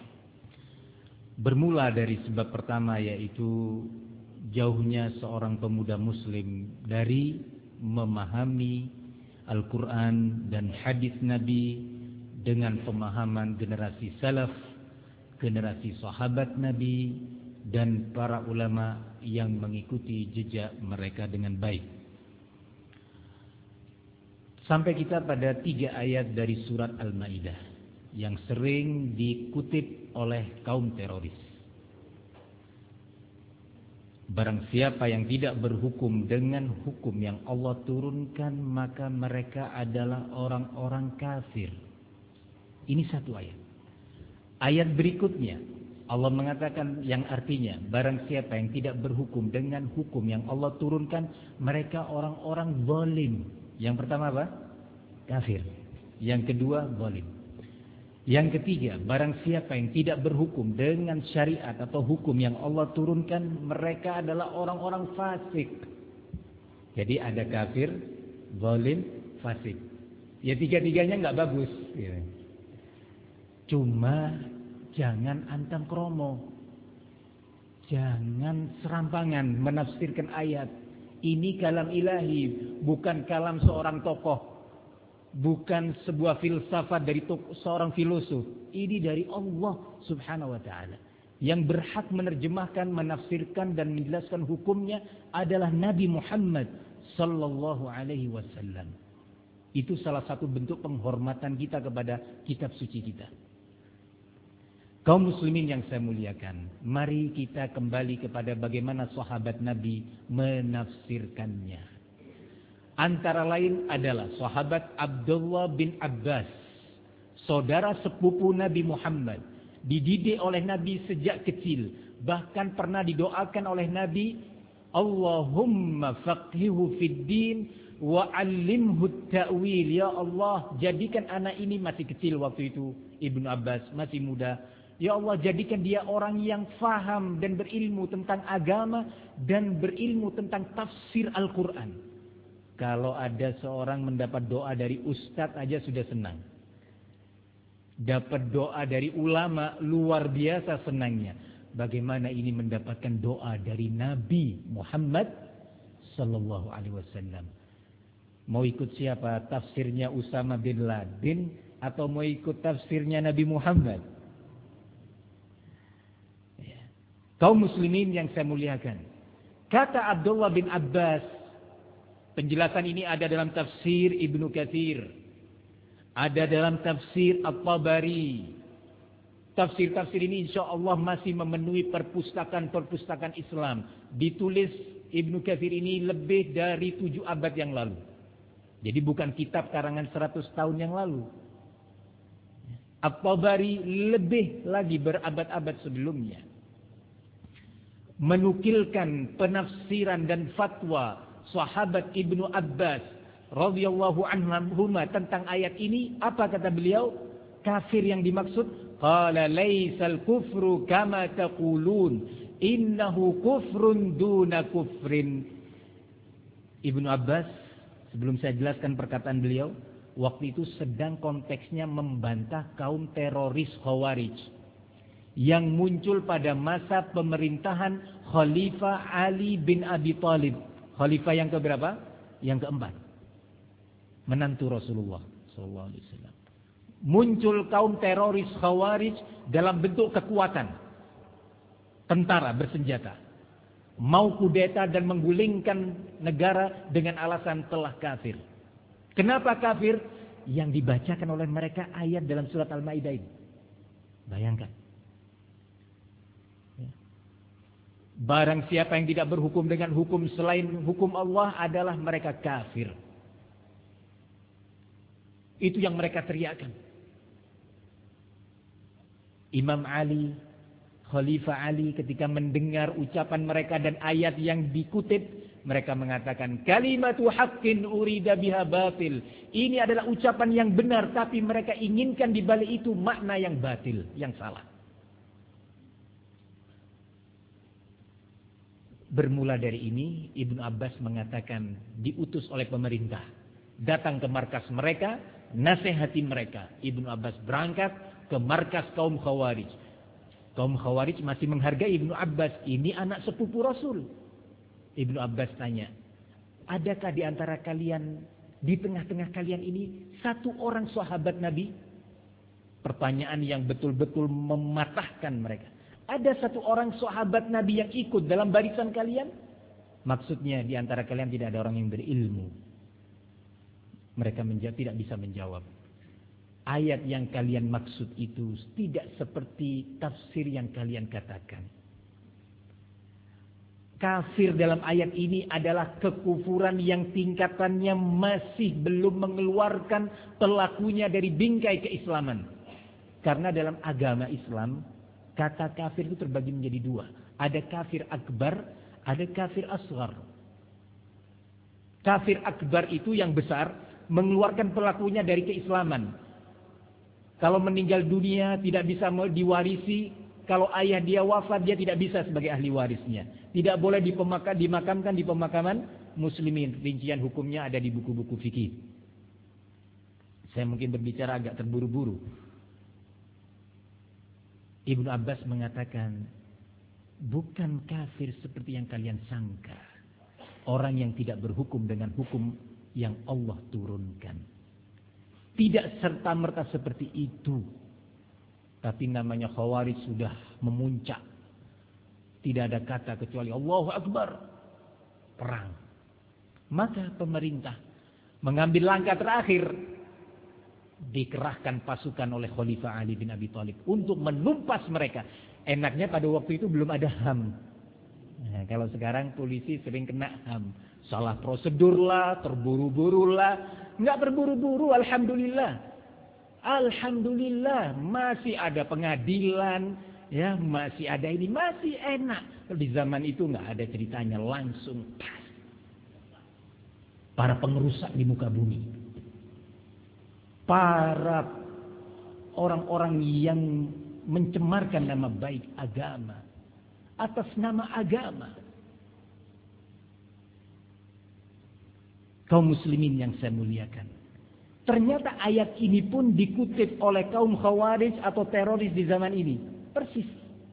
Bermula dari sebab pertama, yaitu jauhnya seorang pemuda muslim dari memahami Al-Quran dan hadis Nabi dengan pemahaman generasi salaf, generasi sahabat Nabi dan para ulama yang mengikuti jejak mereka dengan baik. Sampai kita pada tiga ayat dari surat Al-Maidah yang sering dikutip oleh kaum teroris. Barang siapa yang tidak berhukum dengan hukum yang Allah turunkan, maka mereka adalah orang-orang kafir. Ini satu ayat. Ayat berikutnya Allah mengatakan yang artinya, barang siapa yang tidak berhukum dengan hukum yang Allah turunkan, mereka orang-orang zalim. Yang pertama apa? Kafir. Yang kedua zalim. Yang ketiga, barang siapa yang tidak berhukum dengan syariat atau hukum yang Allah turunkan, mereka adalah orang-orang fasik. Jadi ada kafir, zalim, fasik. Ya tiga-tiganya nggak bagus. Cuma jangan antam kromo, jangan serampangan menafsirkan ayat. Ini kalam ilahi, bukan kalam seorang tokoh, bukan sebuah filsafat dari tokoh, seorang filosof. Ini dari Allah subhanahu wa ta'ala. Yang berhak menerjemahkan, menafsirkan dan menjelaskan hukumnya adalah Nabi Muhammad sallallahu alaihi wasallam. Itu salah satu bentuk penghormatan kita kepada kitab suci kita. Kaum muslimin yang saya muliakan, mari kita kembali kepada bagaimana sahabat Nabi menafsirkannya. Antara lain adalah sahabat Abdullah bin Abbas, saudara sepupu Nabi Muhammad, dididik oleh Nabi sejak kecil, bahkan pernah didoakan oleh Nabi, Allahumma faqihhu fid din wa 'allimhu ta'wil. Ya Allah, jadikan anak ini masih kecil waktu itu, Ibnu Abbas masih muda. Ya Allah, jadikan dia orang yang faham dan berilmu tentang agama dan berilmu tentang tafsir Al-Quran. Kalau ada seorang mendapat doa dari ustadz aja sudah senang. Dapat doa dari ulama luar biasa senangnya. Bagaimana ini mendapatkan doa dari Nabi Muhammad sallallahu alaihi wasallam? Mau ikut siapa? Tafsirnya Usama bin Laden atau mau ikut tafsirnya Nabi Muhammad? Kaum muslimin yang saya muliakan, kata Abdullah bin Abbas, penjelasan ini ada dalam tafsir Ibnu Katsir, ada dalam tafsir At-Tabari. Tafsir-tafsir ini insya Allah masih memenuhi perpustakaan-perpustakaan Islam. Ditulis Ibnu Katsir ini lebih dari tujuh abad yang lalu. Jadi bukan kitab karangan seratus tahun yang lalu. At-Tabari lebih lagi berabad-abad sebelumnya. Menukilkan penafsiran dan fatwa sahabat Ibnu Abbas radhiyallahu anhuma tentang ayat ini. Apa kata beliau? Kafir yang dimaksud, qala laisal kufru kama taqulun, innahu kufrun duna kufrin. Ibnu Abbas, sebelum saya jelaskan perkataan beliau, waktu itu sedang konteksnya membantah kaum teroris Khawarij yang muncul pada masa pemerintahan Khalifah Ali bin Abi Thalib. Khalifah yang keberapa? Yang keempat. Menantu Rasulullah sallallahu alaihi wasallam. Muncul kaum teroris Khawarij dalam bentuk kekuatan. Tentara bersenjata. Mau kudeta dan menggulingkan negara dengan alasan telah kafir. Kenapa kafir? Yang dibacakan oleh mereka ayat dalam surat Al-Maidah ini. Bayangkan. Barang siapa yang tidak berhukum dengan hukum selain hukum Allah adalah mereka kafir. Itu yang mereka teriakkan. Imam Ali, Khalifah Ali ketika mendengar ucapan mereka dan ayat yang dikutip, mereka mengatakan kalimatu haqqin urida biha batil. Ini adalah ucapan yang benar, tapi mereka inginkan di balik itu makna yang batil, yang salah. Bermula dari ini, Ibnu Abbas mengatakan diutus oleh pemerintah, datang ke markas mereka, nasihati mereka. Ibnu Abbas berangkat ke markas kaum Khawarij. Kaum Khawarij masih menghargai Ibnu Abbas, ini anak sepupu Rasul. Ibnu Abbas tanya, adakah di antara kalian, di tengah-tengah kalian ini, satu orang sahabat Nabi? Pertanyaan yang betul-betul mematahkan mereka. Ada satu orang sahabat Nabi yang ikut dalam barisan kalian? Maksudnya di antara kalian tidak ada orang yang berilmu. Mereka menjawab, tidak bisa menjawab. Ayat yang kalian maksud itu tidak seperti tafsir yang kalian katakan. Kafir dalam ayat ini adalah kekufuran yang tingkatannya masih belum mengeluarkan pelakunya dari bingkai keislaman. Karena dalam agama Islam, kata kafir itu terbagi menjadi dua. Ada kafir akbar, ada kafir asghar. Kafir akbar itu yang besar, mengeluarkan pelakunya dari keislaman. Kalau meninggal dunia tidak bisa diwarisi, kalau ayah dia wafat dia tidak bisa sebagai ahli warisnya. Tidak boleh dipemaka, dimakamkan di pemakaman muslimin. Rincian hukumnya ada di buku-buku fikih. Saya mungkin berbicara agak terburu-buru. Ibnu Abbas mengatakan, bukan kafir seperti yang kalian sangka. Orang yang tidak berhukum dengan hukum yang Allah turunkan. Tidak serta-merta seperti itu. Tapi namanya Khawarij sudah memuncak. Tidak ada kata kecuali Allahu Akbar. Perang. Maka pemerintah mengambil langkah terakhir. Dikerahkan pasukan oleh Khalifah Ali bin Abi Thalib untuk menumpas mereka. Enaknya pada waktu itu belum ada H A M. Nah, kalau sekarang polisi sering kena H A M. Salah prosedur lah, terburu-buru lah. Enggak terburu-buru, alhamdulillah. Alhamdulillah masih ada pengadilan, ya masih ada ini, masih enak. Di zaman itu enggak ada ceritanya, langsung pas. Para pengerusak di muka bumi. Para orang-orang yang mencemarkan nama baik agama atas nama agama. Kaum muslimin yang saya muliakan. Ternyata ayat ini pun dikutip oleh kaum Khawarij atau teroris di zaman ini. Persis.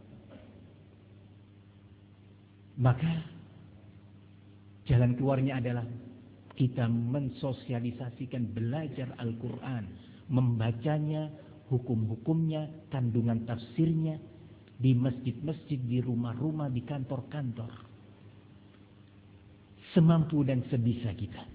Maka jalan keluarnya adalah kita mensosialisasikan belajar Al-Quran. Membacanya, hukum-hukumnya, kandungan tafsirnya. Di masjid-masjid, di rumah-rumah, di kantor-kantor. Semampu dan sebisa kita.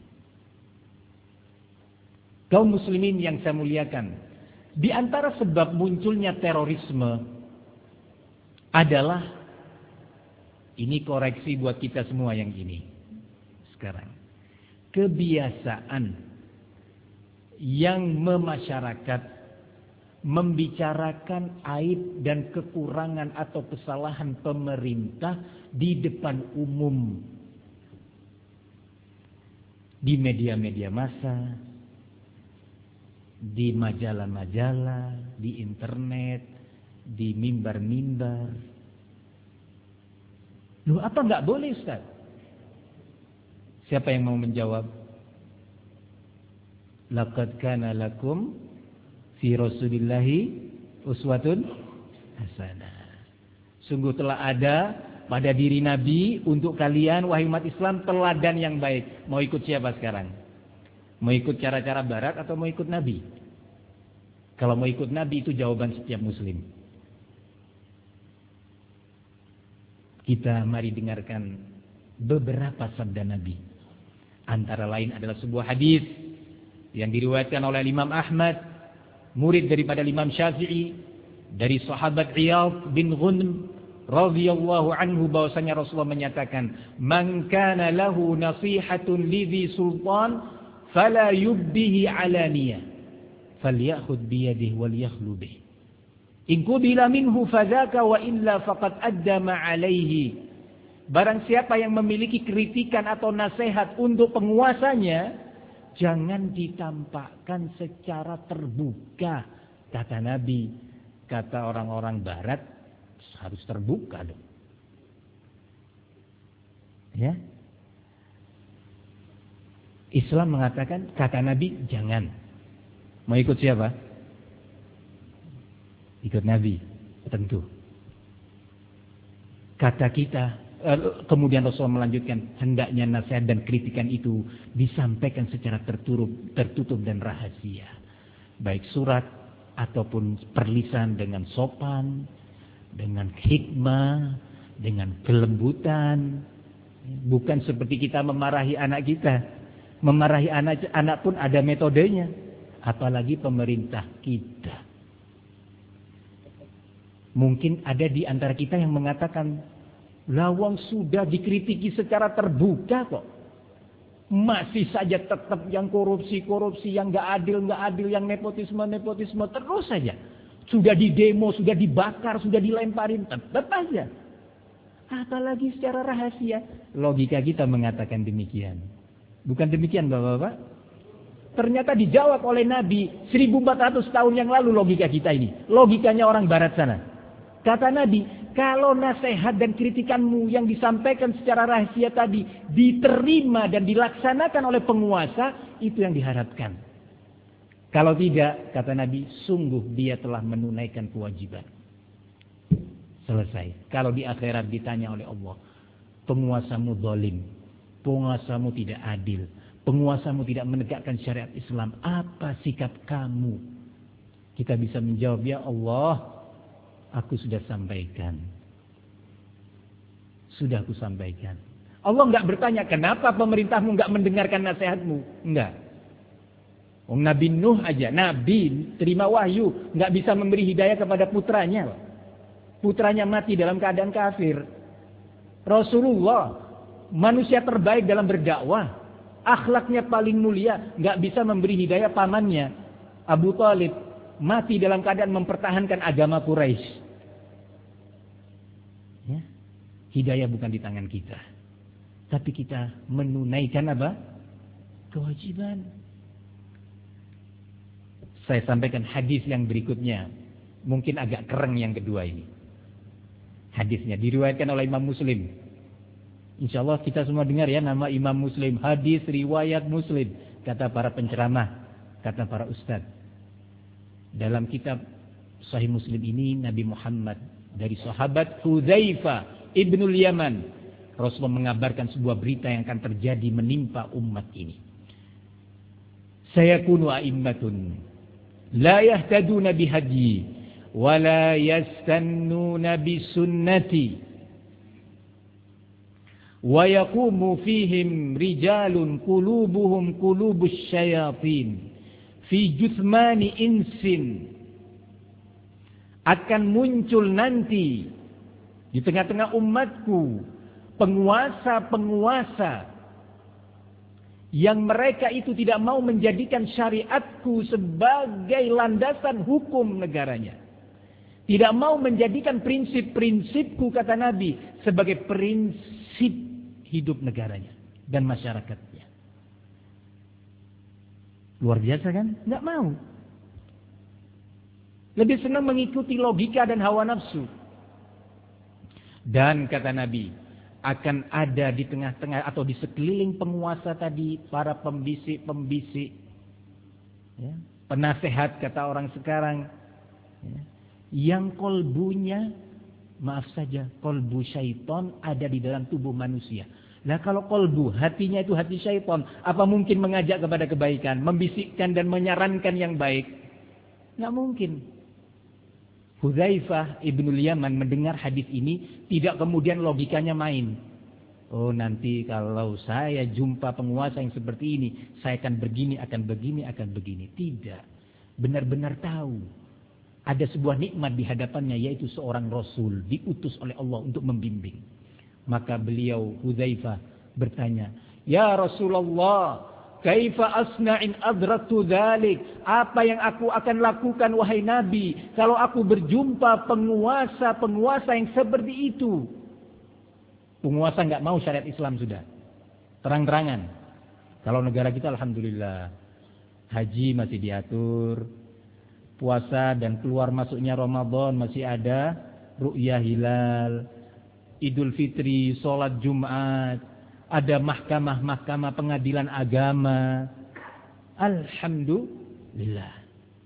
Kaum muslimin yang saya muliakan. Di antara sebab munculnya terorisme adalah, ini koreksi buat kita semua yang ini. Sekarang. Kebiasaan yang memasyarakat membicarakan aib dan kekurangan atau kesalahan pemerintah di depan umum. Di media-media massa, di majalah-majalah, di internet, di mimbar-mimbar. Loh, apa enggak boleh, Ustaz? Siapa yang mau menjawab? Laqad kana lakum fi Rasulillahi uswatun hasanah. Sungguh telah ada pada diri Nabi untuk kalian wahai umat Islam teladan yang baik. Mau ikut siapa sekarang? Mau ikut cara-cara barat atau mau ikut Nabi? Kalau mau ikut Nabi itu jawaban setiap muslim. Kita mari dengarkan beberapa sabda Nabi. Antara lain adalah sebuah hadis yang diriwayatkan oleh Imam Ahmad, murid daripada Imam Syafi'i, dari sahabat Iyadh bin Ghunm radhiyallahu anhu, bahwasanya Rasulullah menyatakan, "Man kana lahu nasihatun lidhi sultan fala yubdihi alaniyah." falyakhudh biyadihi wal yakhlu bih. In qubila minhu fadzaka wa illa faqad adda ma alaihi. Barang siapa yang memiliki kritikan atau nasihat untuk penguasanya, jangan ditampakkan secara terbuka. Kata Nabi, kata orang-orang barat, harus terbuka dong. Ya. Islam mengatakan, kata Nabi, jangan. Mau ikut siapa? Ikut Nabi, tentu. Kata kita, kemudian Rasulullah melanjutkan, hendaknya nasihat dan kritikan itu disampaikan secara tertutup, tertutup dan rahasia. Baik surat ataupun perlisan dengan sopan, dengan hikmah, dengan kelembutan. Bukan seperti kita memarahi anak kita. Memarahi anak, anak pun ada metodenya. Apalagi pemerintah kita. Mungkin ada di antara kita yang mengatakan, lawang sudah dikritiki secara terbuka kok. Masih saja tetap yang korupsi-korupsi, yang gak adil, gak adil, yang nepotisme-nepotisme, terus saja. Sudah didemo, sudah dibakar, sudah dilemparin, tetap aja. Apalagi secara rahasia. Logika kita mengatakan demikian. Bukan demikian Bapak-Bapak? Ternyata dijawab oleh Nabi seribu empat ratus tahun yang lalu logika kita ini. Logikanya orang barat sana. Kata Nabi, kalau nasihat dan kritikanmu yang disampaikan secara rahasia tadi diterima dan dilaksanakan oleh penguasa, itu yang diharapkan. Kalau tidak, kata Nabi, sungguh dia telah menunaikan kewajiban. Selesai. Kalau di akhirat ditanya oleh Allah, penguasamu zalim, penguasamu tidak adil, penguasamu tidak menegakkan syariat Islam, apa sikap kamu? Kita bisa menjawab, ya Allah, aku sudah sampaikan. Sudah aku sampaikan. Allah enggak bertanya, kenapa pemerintahmu enggak mendengarkan nasihatmu? Enggak. Oh, Nabi Nuh aja, Nabi terima wahyu, enggak bisa memberi hidayah kepada putranya. Putranya mati dalam keadaan kafir. Rasulullah, manusia terbaik dalam berdakwah, akhlaknya paling mulia, enggak bisa memberi hidayah pamannya. Abu Thalib mati dalam keadaan mempertahankan agama Quraisy. Ya. Hidayah bukan di tangan kita. Tapi kita menunaikan apa? Kewajiban. Saya sampaikan hadis yang berikutnya. Mungkin agak kereng yang kedua ini. Hadisnya diriwayatkan oleh Imam Muslim. Insya Allah kita semua dengar ya nama Imam Muslim. Hadis riwayat Muslim. Kata para penceramah. Kata para ustadz. Dalam kitab Sahih Muslim ini Nabi Muhammad dari sahabat Hudzaifah ibnul Yaman, Rasulullah mengabarkan sebuah berita yang akan terjadi menimpa umat ini. Sayakunu a'immatun la yahtaduna bihadyi wa la yastannuna bisunnati wa yaqumu fihim rijalun qulubuhum qulubus syayatin fi juthmani insin. Akan muncul nanti di tengah-tengah umatku penguasa-penguasa yang mereka itu tidak mau menjadikan syariatku sebagai landasan hukum negaranya. Tidak mau menjadikan prinsip-prinsipku, kata Nabi, sebagai prinsip hidup negaranya dan masyarakatnya. Luar biasa kan? Nggak mau. Lebih senang mengikuti logika dan hawa nafsu. Dan kata Nabi, akan ada di tengah-tengah atau di sekeliling penguasa tadi para pembisik-pembisik, ya, penasehat kata orang sekarang, ya, yang kolbunya, maaf saja, kolbu syaitan ada di dalam tubuh manusia. Nah kalau kolbu, hatinya itu hati syaitan, apa mungkin mengajak kepada kebaikan, membisikkan dan menyarankan yang baik? Nggak mungkin. Hudzaifah ibnul Yaman mendengar hadis ini, tidak kemudian logikanya main. Oh nanti kalau saya jumpa penguasa yang seperti ini, saya akan begini, akan begini, akan begini. Tidak. Benar-benar tahu. Ada sebuah nikmat di hadapannya, yaitu seorang Rasul, diutus oleh Allah untuk membimbing. Maka beliau Hudzaifah bertanya, Ya Rasulullah, Kaifa asna'in adraktu dzalik? Apa yang aku akan lakukan wahai Nabi kalau aku berjumpa penguasa-penguasa yang seperti itu? Penguasa enggak mau syariat Islam sudah. Terang-terangan. Kalau negara kita alhamdulillah haji masih diatur, puasa dan keluar masuknya Ramadan masih ada, ru'yah hilal, Idul Fitri, sholat Jumat, ada mahkamah-mahkamah pengadilan agama. Alhamdulillah.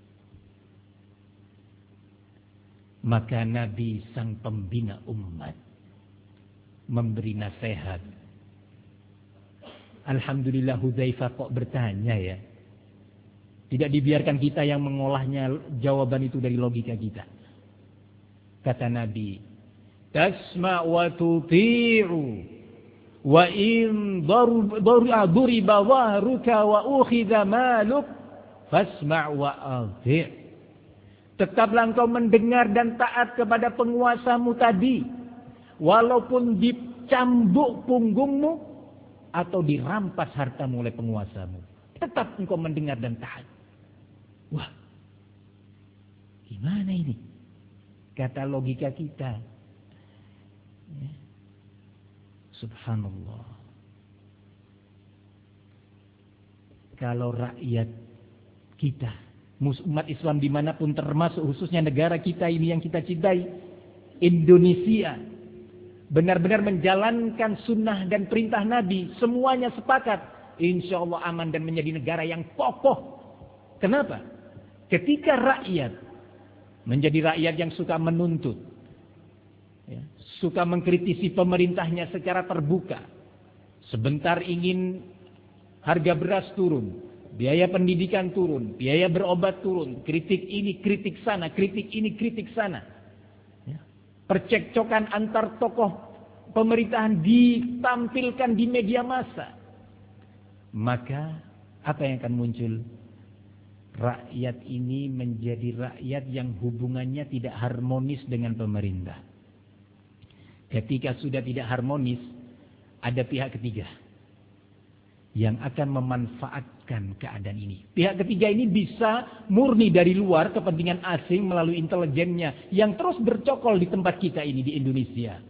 Maka Nabi sang pembina umat memberi nasihat. Alhamdulillah Hudzaifah kok bertanya ya. Tidak dibiarkan kita yang mengolahnya jawaban itu dari logika kita. Kata Nabi, tasma' wa tuti'u wa in duriba dhahruka wa ukhidha maluk fasma' wa ati'. Tetaplah engkau mendengar dan taat kepada penguasamu tadi, walaupun dicambuk punggungmu atau dirampas hartamu oleh penguasamu. Tetap engkau mendengar dan taat. Wah, gimana ini? Kata logika kita. Ya. Subhanallah. Kalau rakyat kita, umat Islam dimanapun termasuk khususnya negara kita ini yang kita cintai, Indonesia, benar-benar menjalankan sunnah dan perintah Nabi, semuanya sepakat, insya Allah aman dan menjadi negara yang kokoh. Kenapa? Ketika rakyat menjadi rakyat yang suka menuntut, ya, suka mengkritisi pemerintahnya secara terbuka, sebentar ingin harga beras turun, biaya pendidikan turun, biaya berobat turun, kritik ini, kritik sana, kritik ini, kritik sana. Ya. Percekcokan antar tokoh pemerintahan ditampilkan di media massa. Maka apa yang akan muncul? Rakyat ini menjadi rakyat yang hubungannya tidak harmonis dengan pemerintah. Ketika sudah tidak harmonis, ada pihak ketiga yang akan memanfaatkan keadaan ini. Pihak ketiga ini bisa murni dari luar, kepentingan asing melalui intelijennya yang terus bercokol di tempat kita ini di Indonesia.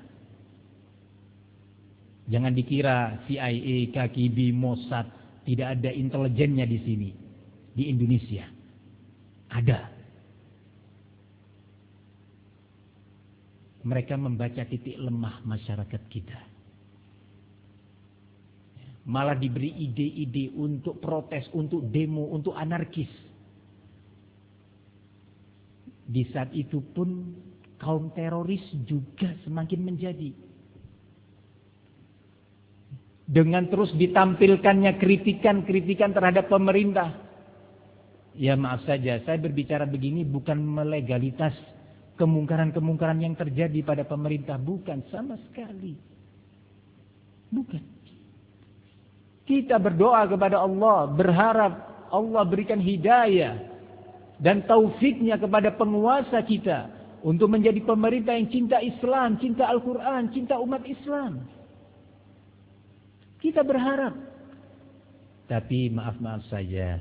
Jangan dikira C I A, K G B, Mossad tidak ada intelijennya di sini. Di Indonesia ada. Mereka membaca titik lemah masyarakat kita. Malah diberi ide-ide untuk protes, untuk demo, untuk anarkis. Di saat itu pun kaum teroris juga semakin menjadi. Dengan terus ditampilkannya kritikan-kritikan terhadap pemerintah. Ya maaf saja, saya berbicara begini bukan melegalitas kemungkaran-kemungkaran yang terjadi pada pemerintah. Bukan, sama sekali. Bukan. Kita berdoa kepada Allah, berharap Allah berikan hidayah dan taufiknya kepada penguasa kita untuk menjadi pemerintah yang cinta Islam, cinta Al-Quran, cinta umat Islam. Kita berharap. Tapi maaf-maaf saja,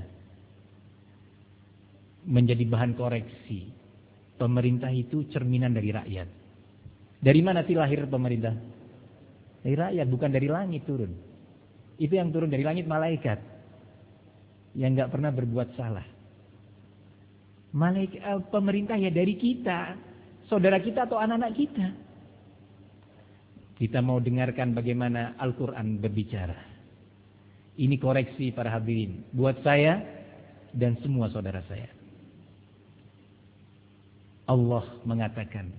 menjadi bahan koreksi. Pemerintah itu cerminan dari rakyat. Dari mana sih lahir pemerintah? Dari rakyat, bukan dari langit turun. Itu yang turun dari langit malaikat. Yang nggak pernah berbuat salah. Malaikat, eh, pemerintah ya dari kita. Saudara kita atau anak-anak kita. Kita mau dengarkan bagaimana Al-Quran berbicara. Ini koreksi para hadirin. Buat saya dan semua saudara saya. Allah mengatakan,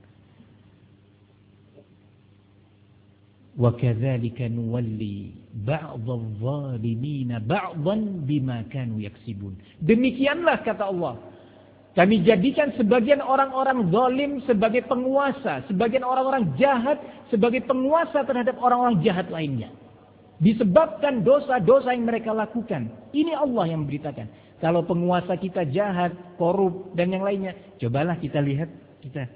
wa kadzalika nuwalli ba'dadh-dhalimina ba'dhan bima kanu yaksibun. Demikianlah kata Allah, kami jadikan sebagian orang-orang zalim sebagai penguasa, sebagian orang-orang jahat sebagai penguasa terhadap orang-orang jahat lainnya. Disebabkan dosa-dosa yang mereka lakukan. Ini Allah yang memberitakan. Kalau penguasa kita jahat, korup, dan yang lainnya, cobalah kita lihat kita.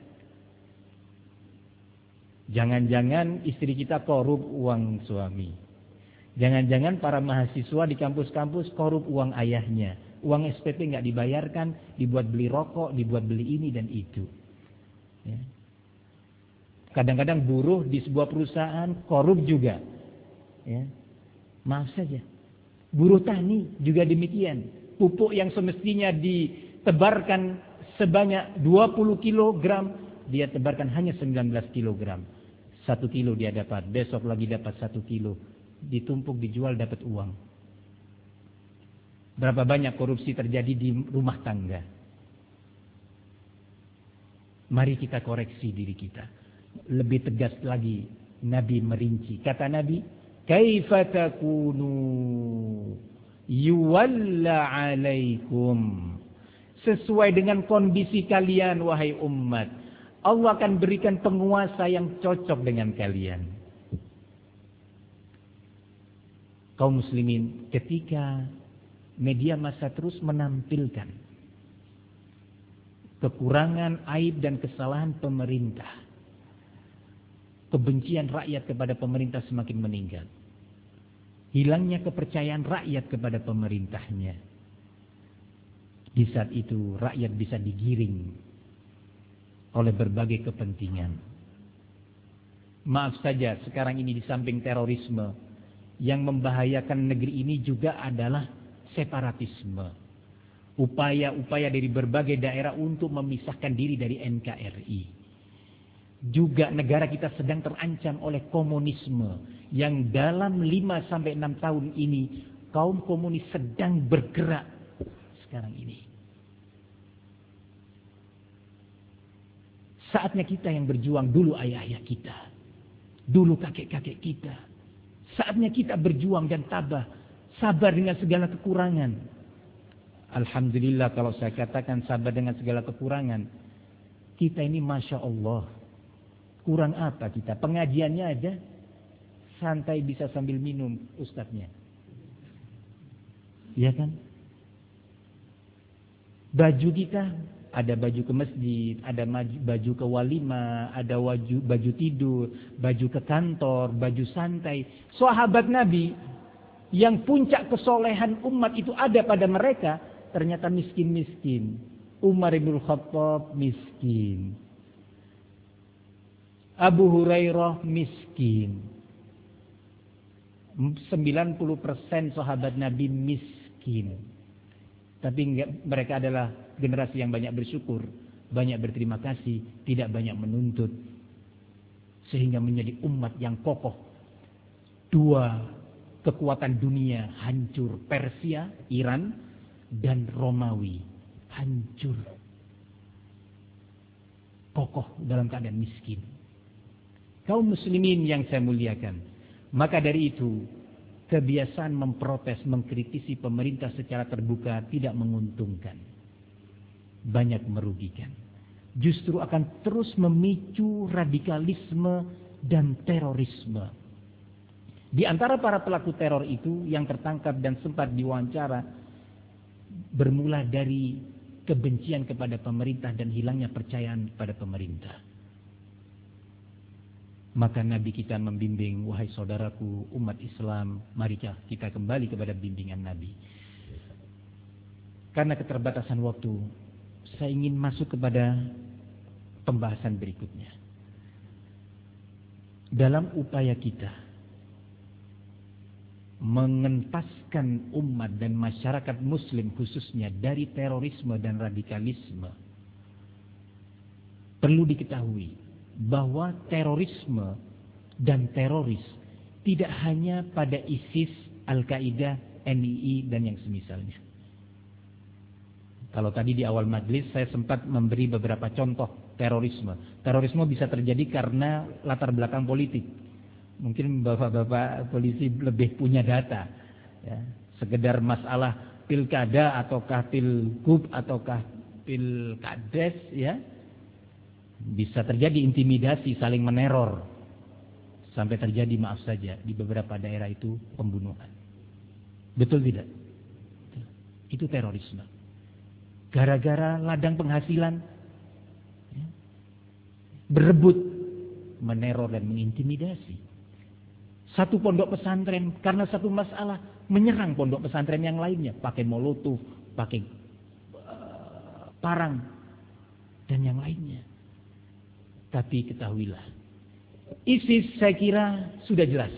Jangan-jangan istri kita korup uang suami. Jangan-jangan para mahasiswa di kampus-kampus korup uang ayahnya. Uang S P P nggak dibayarkan, dibuat beli rokok, dibuat beli ini dan itu. Ya. Kadang-kadang buruh di sebuah perusahaan korup juga. Ya. Maaf saja. Buruh tani juga demikian. Pupuk yang semestinya ditebarkan sebanyak dua puluh kilogram, dia tebarkan hanya sembilan belas kilogram. Satu kilo dia dapat, besok lagi dapat satu kilo. Ditumpuk, dijual, dapat uang. Berapa banyak korupsi terjadi di rumah tangga. Mari kita koreksi diri kita. Lebih tegas lagi, Nabi merinci. Kata Nabi, kaifa takunu yuwalla alaikum. Sesuai dengan kondisi kalian, wahai umat, Allah akan berikan penguasa yang cocok dengan kalian. Kaum muslimin, ketika media massa terus menampilkan kekurangan, aib dan kesalahan pemerintah, kebencian rakyat kepada pemerintah semakin meningkat. Hilangnya kepercayaan rakyat kepada pemerintahnya. Di saat itu rakyat bisa digiring oleh berbagai kepentingan. Maaf saja, sekarang ini di samping terorisme, yang membahayakan negeri ini juga adalah separatisme. Upaya-upaya dari berbagai daerah untuk memisahkan diri dari N K R I. Juga negara kita sedang terancam oleh komunisme, yang dalam lima sampai enam tahun ini kaum komunis sedang bergerak sekarang ini. Saatnya kita yang berjuang, dulu ayah-ayah kita, dulu kakek-kakek kita. Saatnya kita berjuang dan tabah, sabar dengan segala kekurangan. Alhamdulillah kalau saya katakan sabar dengan segala kekurangan, kita ini Masya Allah. Kurang apa kita? Pengajiannya aja santai bisa sambil minum ustadznya. Iya kan? Baju kita, ada baju ke masjid, ada baju ke walimah, ada baju, baju tidur, baju ke kantor, baju santai. Sahabat Nabi yang puncak kesolehan umat itu ada pada mereka, ternyata miskin-miskin. Umar bin Khattab miskin. Abu Hurairah miskin. sembilan puluh persen sahabat Nabi miskin. Tapi enggak, mereka adalah generasi yang banyak bersyukur, banyak berterima kasih, tidak banyak menuntut. Sehingga menjadi umat yang kokoh. Dua kekuatan dunia hancur. Persia, Iran, dan Romawi. Hancur. Kokoh dalam keadaan miskin. Kaum muslimin yang saya muliakan. Maka dari itu, kebiasaan memprotes, mengkritisi pemerintah secara terbuka tidak menguntungkan. Banyak merugikan. Justru akan terus memicu radikalisme dan terorisme. Di antara para pelaku teror itu yang tertangkap dan sempat diwawancara, bermula dari kebencian kepada pemerintah dan hilangnya percayaan pada pemerintah. Maka Nabi kita membimbing, wahai saudaraku umat Islam, mari kita kembali kepada bimbingan Nabi. Karena keterbatasan waktu, saya ingin masuk kepada pembahasan berikutnya. Dalam upaya kita mengentaskan umat dan masyarakat muslim khususnya dari terorisme dan radikalisme, perlu diketahui bahwa terorisme dan teroris tidak hanya pada ISIS, Al-Qaeda, N I I, dan yang semisalnya. Kalau tadi di awal majelis saya sempat memberi beberapa contoh terorisme. Terorisme bisa terjadi karena latar belakang politik. Mungkin bapak-bapak polisi lebih punya data. Ya. Sekedar masalah pilkada ataukah pilgub ataukah pilkades, ya. Bisa terjadi intimidasi, saling meneror. Sampai terjadi, maaf saja, di beberapa daerah itu pembunuhan. Betul tidak? Itu terorisme. Gara-gara ladang penghasilan, ya, berebut, meneror dan mengintimidasi. Satu pondok pesantren karena satu masalah menyerang pondok pesantren yang lainnya. Pakai molotov, pakai uh, parang, dan yang lainnya. Tapi ketahuilah, ISIS saya kira sudah jelas.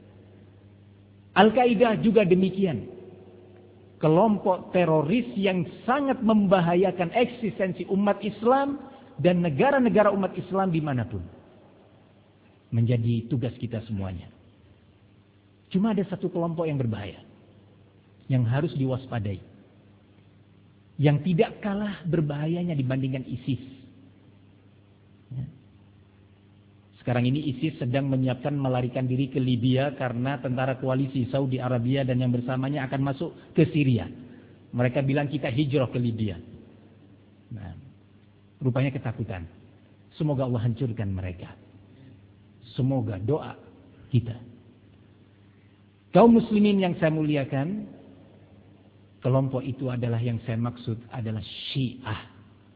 Al-Qaeda juga demikian. Kelompok teroris yang sangat membahayakan eksistensi umat Islam dan negara-negara umat Islam dimanapun. Menjadi tugas kita semuanya. Cuma ada satu kelompok yang berbahaya, yang harus diwaspadai, yang tidak kalah berbahayanya dibandingkan ISIS. Ya. Sekarang ini ISIS sedang menyiapkan melarikan diri ke Libya karena tentara koalisi Saudi Arabia dan yang bersamanya akan masuk ke Syria. Mereka bilang kita hijrah ke Libya. Nah, rupanya ketakutan. Semoga Allah hancurkan mereka. Semoga doa kita. Kaum muslimin yang saya muliakan, kelompok itu adalah yang saya maksud adalah Syiah.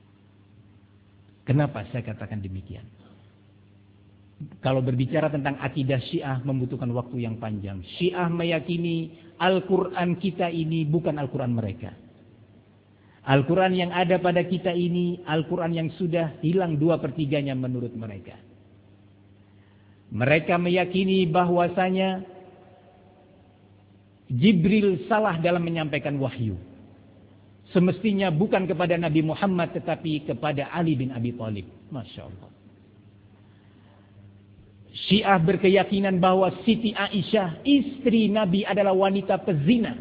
Kenapa saya katakan demikian? Kalau berbicara tentang akidah Syiah membutuhkan waktu yang panjang. Syiah meyakini Al-Quran kita ini bukan Al-Quran mereka. Al-Quran yang ada pada kita ini Al-Quran yang sudah hilang dua per tiganya menurut mereka. Mereka meyakini bahwasanya Jibril salah dalam menyampaikan wahyu. Semestinya bukan kepada Nabi Muhammad tetapi kepada Ali bin Abi Thalib. Masya Allah. Syiah berkeyakinan bahwa Siti Aisyah, istri Nabi, adalah wanita pezina.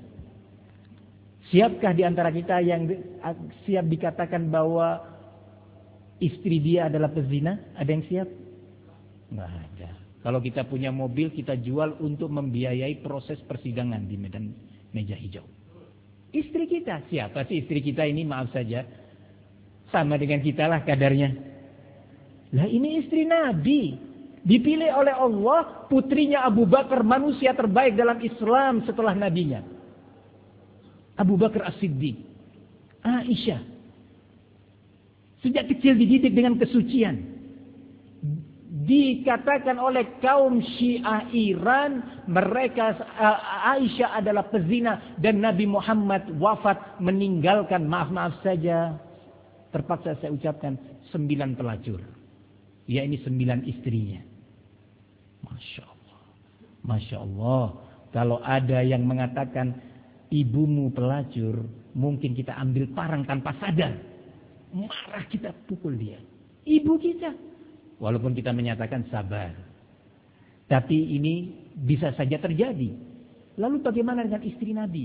Siapkah di antara kita yang siap dikatakan bahwa istri dia adalah pezina? Ada yang siap? Nggak ada. Kalau kita punya mobil, kita jual untuk membiayai proses persidangan di medan meja hijau. Istri kita, siapa sih istri kita ini? Maaf saja, sama dengan kita lah kadarnya. Lah ini istri Nabi. Dipilih oleh Allah, putrinya Abu Bakar, manusia terbaik dalam Islam setelah nabinya. Abu Bakar As-Siddiq. Aisyah. Sejak kecil dididik dengan kesucian. Dikatakan oleh kaum Syiah Iran, mereka Aisyah adalah pezina dan Nabi Muhammad wafat meninggalkan, maaf-maaf saja, terpaksa saya ucapkan, sembilan pelacur. Ya, ini sembilan istrinya. Masya Allah. Masya Allah. Kalau ada yang mengatakan ibumu pelacur, mungkin kita ambil parang tanpa sadar. Marah kita pukul dia. Ibu kita. Walaupun kita menyatakan sabar. Tapi ini bisa saja terjadi. Lalu bagaimana dengan istri Nabi?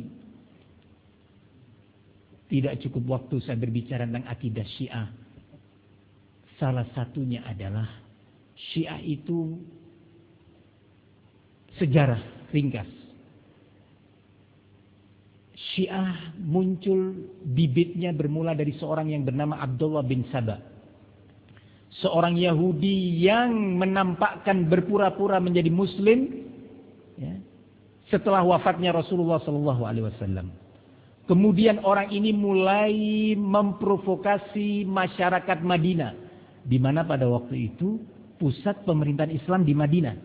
Tidak cukup waktu saya berbicara tentang akidah Syiah. Salah satunya adalah Syiah itu sejarah ringkas. Syiah muncul bibitnya bermula dari seorang yang bernama Abdullah bin Saba. Seorang Yahudi yang menampakkan berpura-pura menjadi Muslim ya, setelah wafatnya Rasulullah Sallallahu Alaihi Wasallam. Kemudian orang ini mulai memprovokasi masyarakat Madinah, di mana pada waktu itu pusat pemerintahan Islam di Madinah.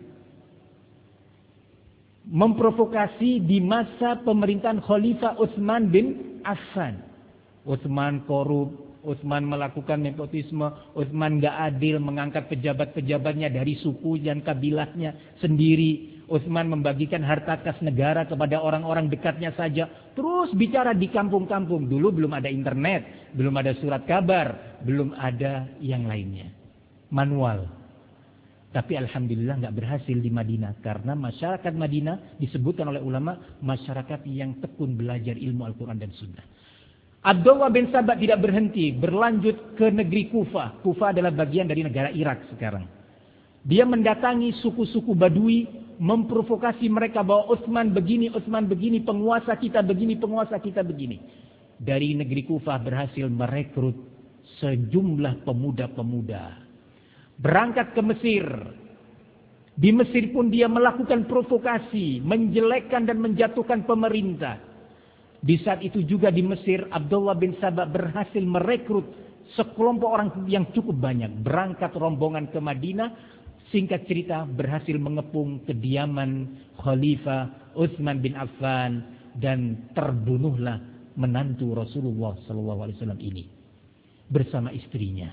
Memprovokasi di masa pemerintahan Khalifah Utsman bin Affan. Utsman korup, Utsman melakukan nepotisme, Utsman gak adil, mengangkat pejabat-pejabatnya dari suku dan kabilahnya sendiri. Utsman membagikan harta kas negara kepada orang-orang dekatnya saja. Terus bicara di kampung-kampung. Dulu belum ada internet, belum ada surat kabar, belum ada yang lainnya. Manual. Tapi alhamdulillah nggak berhasil di Madinah. Karena masyarakat Madinah disebutkan oleh ulama masyarakat yang tekun belajar ilmu Al-Quran dan Sunnah. Abdullah bin Sabah tidak berhenti, berlanjut ke negeri Kufah. Kufah adalah bagian dari negara Irak sekarang. Dia mendatangi suku-suku Badui, memprovokasi mereka bahwa Utsman begini, Utsman begini, penguasa kita begini, penguasa kita begini. Dari negeri Kufah berhasil merekrut sejumlah pemuda-pemuda. Berangkat ke Mesir. Di Mesir pun dia melakukan provokasi, menjelekkan dan menjatuhkan pemerintah. Di saat itu juga di Mesir, Abdullah bin Sabah berhasil merekrut sekelompok orang yang cukup banyak. Berangkat rombongan ke Madinah, Singkat cerita, berhasil mengepung kediaman Khalifah Utsman bin Affan dan terbunuhlah menantu Rasulullah sallallahu alaihi wasallam ini bersama istrinya.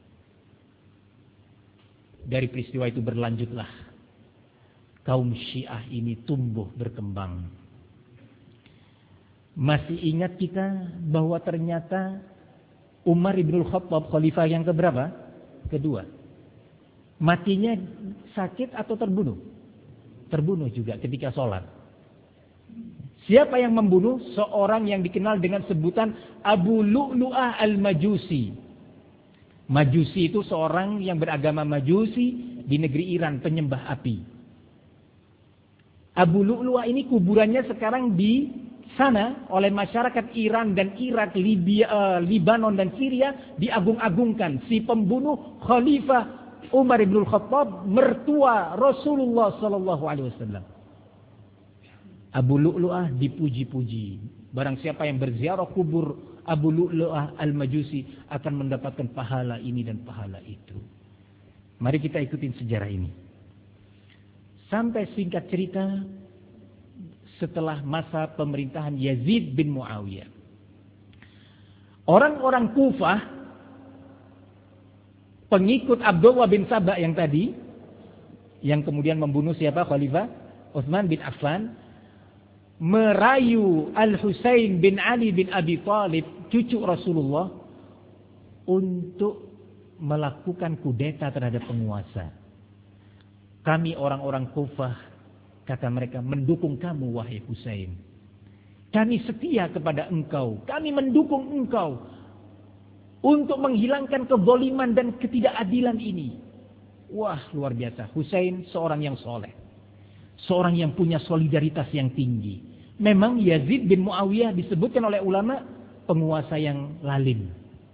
Dari peristiwa itu berlanjutlah kaum Syiah ini tumbuh berkembang. Masih ingat kita bahwa ternyata Umar ibn Khattab khalifah yang keberapa? Kedua. Matinya sakit atau terbunuh? Terbunuh juga ketika sholat. Siapa yang membunuh? Seorang yang dikenal dengan sebutan Abu Lu'lu'ah al-Majusi. Majusi itu seorang yang beragama Majusi di negeri Iran, penyembah api. Abu Lu'lu'ah ini kuburannya sekarang di sana oleh masyarakat Iran dan Irak, Libya, uh, Libanon dan Syria diagung-agungkan. Si pembunuh Khalifah Umar ibn Khattab, mertua Rasulullah sallallahu alaihi wasallam. Abu Lu'lu'ah dipuji-puji. Barang siapa yang berziarah kubur Abu Lu'lu'ah al-Majusi akan mendapatkan pahala ini dan pahala itu. Mari kita ikutin sejarah ini. Sampai singkat cerita, setelah masa pemerintahan Yazid bin Muawiyah, orang-orang Kufah, pengikut Abdullah bin Sabah yang tadi, yang kemudian membunuh siapa? Khalifah Utsman bin Affan, merayu Al-Husain bin Ali bin Abi Thalib, cucu Rasulullah, untuk melakukan kudeta terhadap penguasa. Kami orang-orang Kufah, kata mereka, mendukung kamu wahai Husain. Kami setia kepada engkau, kami mendukung engkau untuk menghilangkan kezaliman dan ketidakadilan ini. Wah, luar biasa. Husain seorang yang soleh, seorang yang punya solidaritas yang tinggi. Memang Yazid bin Muawiyah disebutkan oleh ulama penguasa yang lalim.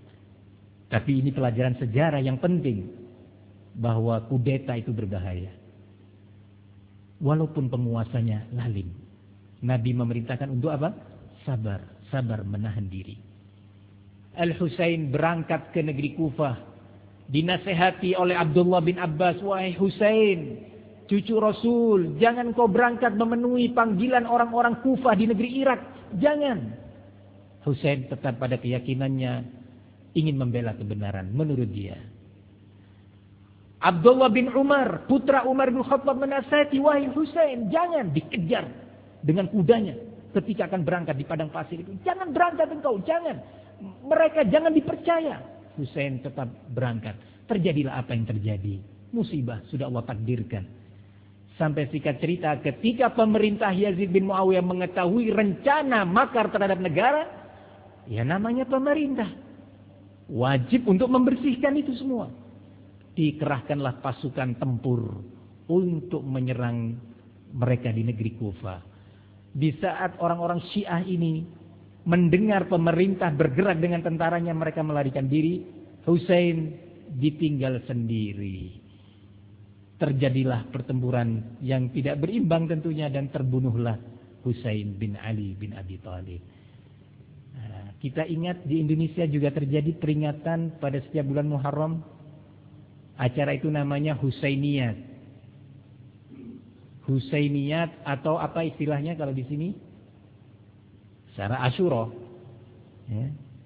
Tapi ini pelajaran sejarah yang penting, bahwa kudeta itu berbahaya. Walaupun penguasanya lalim, Nabi memerintahkan untuk apa? Sabar, sabar menahan diri. Al-Husain berangkat ke negeri Kufah, dinasehati oleh Abdullah bin Abbas, wahai Husain, cucu Rasul, jangan kau berangkat memenuhi panggilan orang-orang Kufah di negeri Irak. Jangan. Husain tetap pada keyakinannya, ingin membela kebenaran menurut dia. Abdullah bin Umar, putra Umar bin Khattab, menasihati, wahai Husain, jangan. Dikejar dengan kudanya ketika akan berangkat di padang pasir itu. Jangan berangkat engkau, jangan. Mereka jangan dipercaya. Husain tetap berangkat. Terjadilah apa yang terjadi. Musibah sudah Allah takdirkan. Sampai singkat cerita, ketika pemerintah Yazid bin Muawiyah mengetahui rencana makar terhadap negara, ya namanya pemerintah, wajib untuk membersihkan itu semua. Dikerahkanlah pasukan tempur untuk menyerang mereka di negeri Kufah. Di saat orang-orang Syiah ini mendengar pemerintah bergerak dengan tentaranya, mereka melarikan diri. Husain ditinggal sendiri. Terjadilah pertempuran yang tidak berimbang tentunya, dan terbunuhlah Husain bin Ali bin Abi Thalib. Nah, kita ingat di Indonesia juga terjadi peringatan pada setiap bulan Muharram. Acara itu namanya Husainiyat. Husainiyat atau apa istilahnya kalau di sini? Secara Asyura. Ya.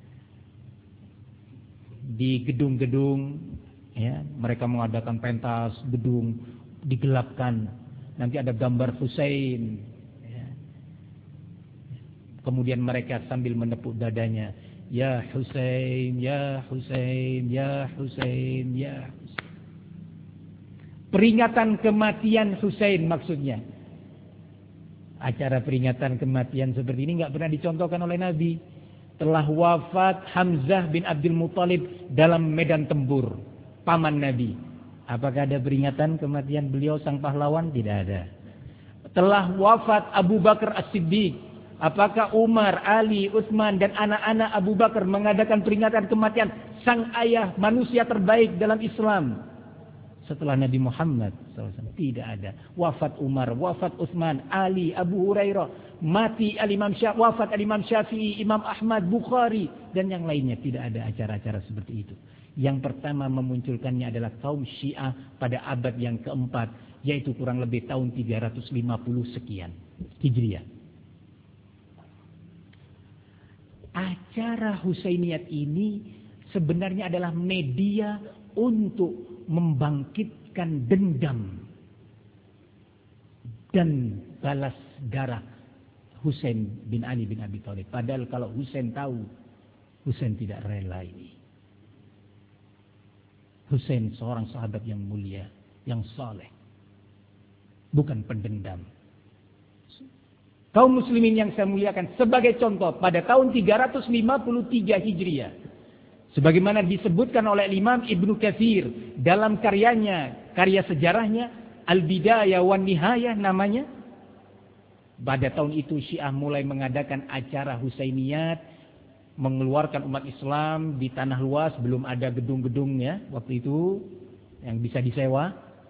Di gedung-gedung, ya, mereka mengadakan pentas gedung, digelapkan. Nanti ada gambar Husain. Ya. Kemudian mereka sambil menepuk dadanya, ya Husain, ya Husain, ya Husain, ya Husain. Peringatan kematian Husain maksudnya. Acara peringatan kematian seperti ini nggak pernah dicontohkan oleh Nabi. Telah wafat Hamzah bin Abdul Muthalib dalam medan tempur, paman Nabi. Apakah ada peringatan kematian beliau sang pahlawan? Tidak ada. Telah wafat Abu Bakar As-Siddiq. Apakah Umar, Ali, Utsman dan anak-anak Abu Bakar mengadakan peringatan kematian sang ayah manusia terbaik dalam Islam? setelah Nabi Muhammad shallallahu alaihi wasallam? Tidak ada. Wafat Umar, wafat Utsman, Ali, Abu Hurairah, mati Al-Imam Syafi'i, wafat Al-Imam Syafi'i, Imam Ahmad, Bukhari, dan yang lainnya. Tidak ada acara-acara seperti itu. Yang pertama memunculkannya adalah kaum Syiah pada abad yang keempat, yaitu kurang lebih tahun tiga ratus lima puluh sekian Hijriah. Acara Husainiyat ini sebenarnya adalah media untuk membangkitkan dendam dan balas darah Husain bin Ali bin Abi Thalib. Padahal kalau Husain tahu, Husain tidak rela ini. Husain seorang sahabat yang mulia, yang saleh, bukan pendendam. Kaum muslimin yang saya muliakan, sebagai contoh pada tahun tiga ratus lima puluh tiga Hijriah, sebagaimana disebutkan oleh Imam Ibnu Katsir dalam karyanya, karya sejarahnya Al-Bidayah wan Nihayah namanya. Pada tahun itu Syiah mulai mengadakan acara Husainiyat, mengeluarkan umat Islam di tanah luas, belum ada gedung-gedungnya waktu itu yang bisa disewa.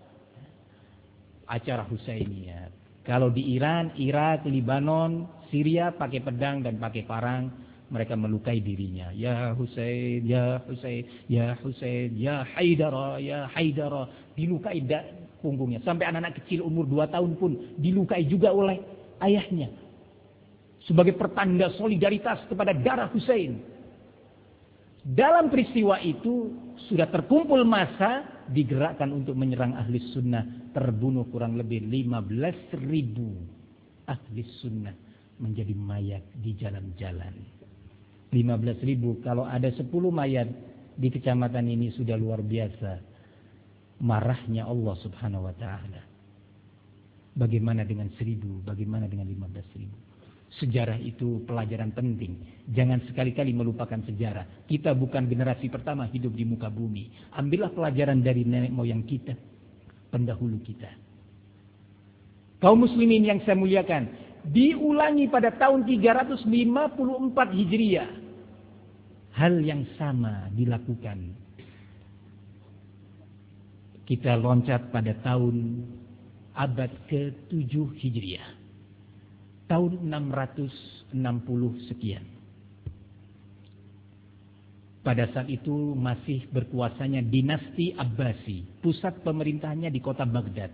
Acara Husainiyat. Kalau di Iran, Irak, Lebanon, Syria pakai pedang dan pakai parang, mereka melukai dirinya. Ya Husain, ya Husain, ya Husain, ya Haidara, ya Haidara, dilukai punggungnya. Sampai anak-anak kecil umur dua tahun pun dilukai juga oleh ayahnya. Sebagai pertanda solidaritas kepada darah Husain. Dalam peristiwa itu sudah terkumpul massa digerakkan untuk menyerang ahli sunnah. Terbunuh kurang lebih lima belas ribu ahli sunnah menjadi mayat di jalan-jalan. lima belas ribu, kalau ada sepuluh mayat di kecamatan ini sudah luar biasa. Marahnya Allah subhanahu wa ta'ala. Bagaimana dengan seribu, bagaimana dengan lima belas ribu? Sejarah itu pelajaran penting. Jangan sekali-kali melupakan sejarah. Kita bukan generasi pertama hidup di muka bumi. Ambillah pelajaran dari nenek moyang kita, pendahulu kita. Kaum muslimin yang saya muliakan, diulangi pada tahun tiga ratus lima puluh empat Hijriah. Hal yang sama dilakukan. Kita loncat pada tahun abad ketujuh Hijriah. Tahun enam ratus enam puluh sekian. Pada saat itu masih berkuasanya dinasti Abbasi. Pusat pemerintahnya di kota Baghdad.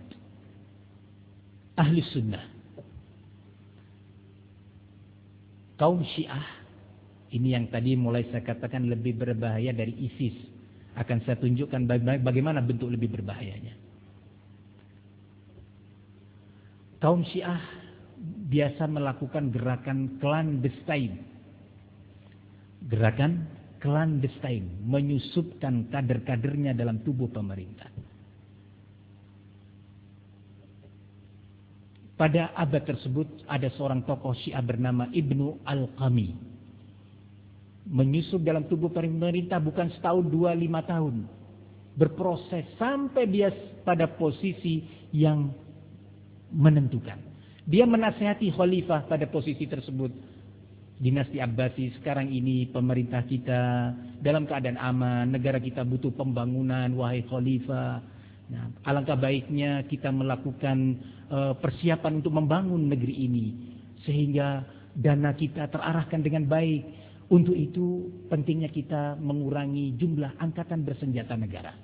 Ahli sunnah. Kaum Syiah. Ini yang tadi mulai saya katakan lebih berbahaya dari ISIS. Akan saya tunjukkan bagaimana bentuk lebih berbahayanya. Kaum Syiah biasa melakukan gerakan clandestine. Gerakan clandestine, menyusupkan kader-kadernya dalam tubuh pemerintah. Pada abad tersebut ada seorang tokoh Syiah bernama Ibnu Al-Qami. Menyusup dalam tubuh pemerintah bukan setahun, dua, lima tahun. Berproses sampai dia pada posisi yang menentukan. Dia menasihati khalifah pada posisi tersebut. Dinasti Abbasi, sekarang ini pemerintah kita dalam keadaan aman, negara kita butuh pembangunan, wahai khalifah. Nah, alangkah baiknya kita melakukan uh, persiapan untuk membangun negeri ini sehingga dana kita terarahkan dengan baik. Untuk itu pentingnya kita mengurangi jumlah angkatan bersenjata negara.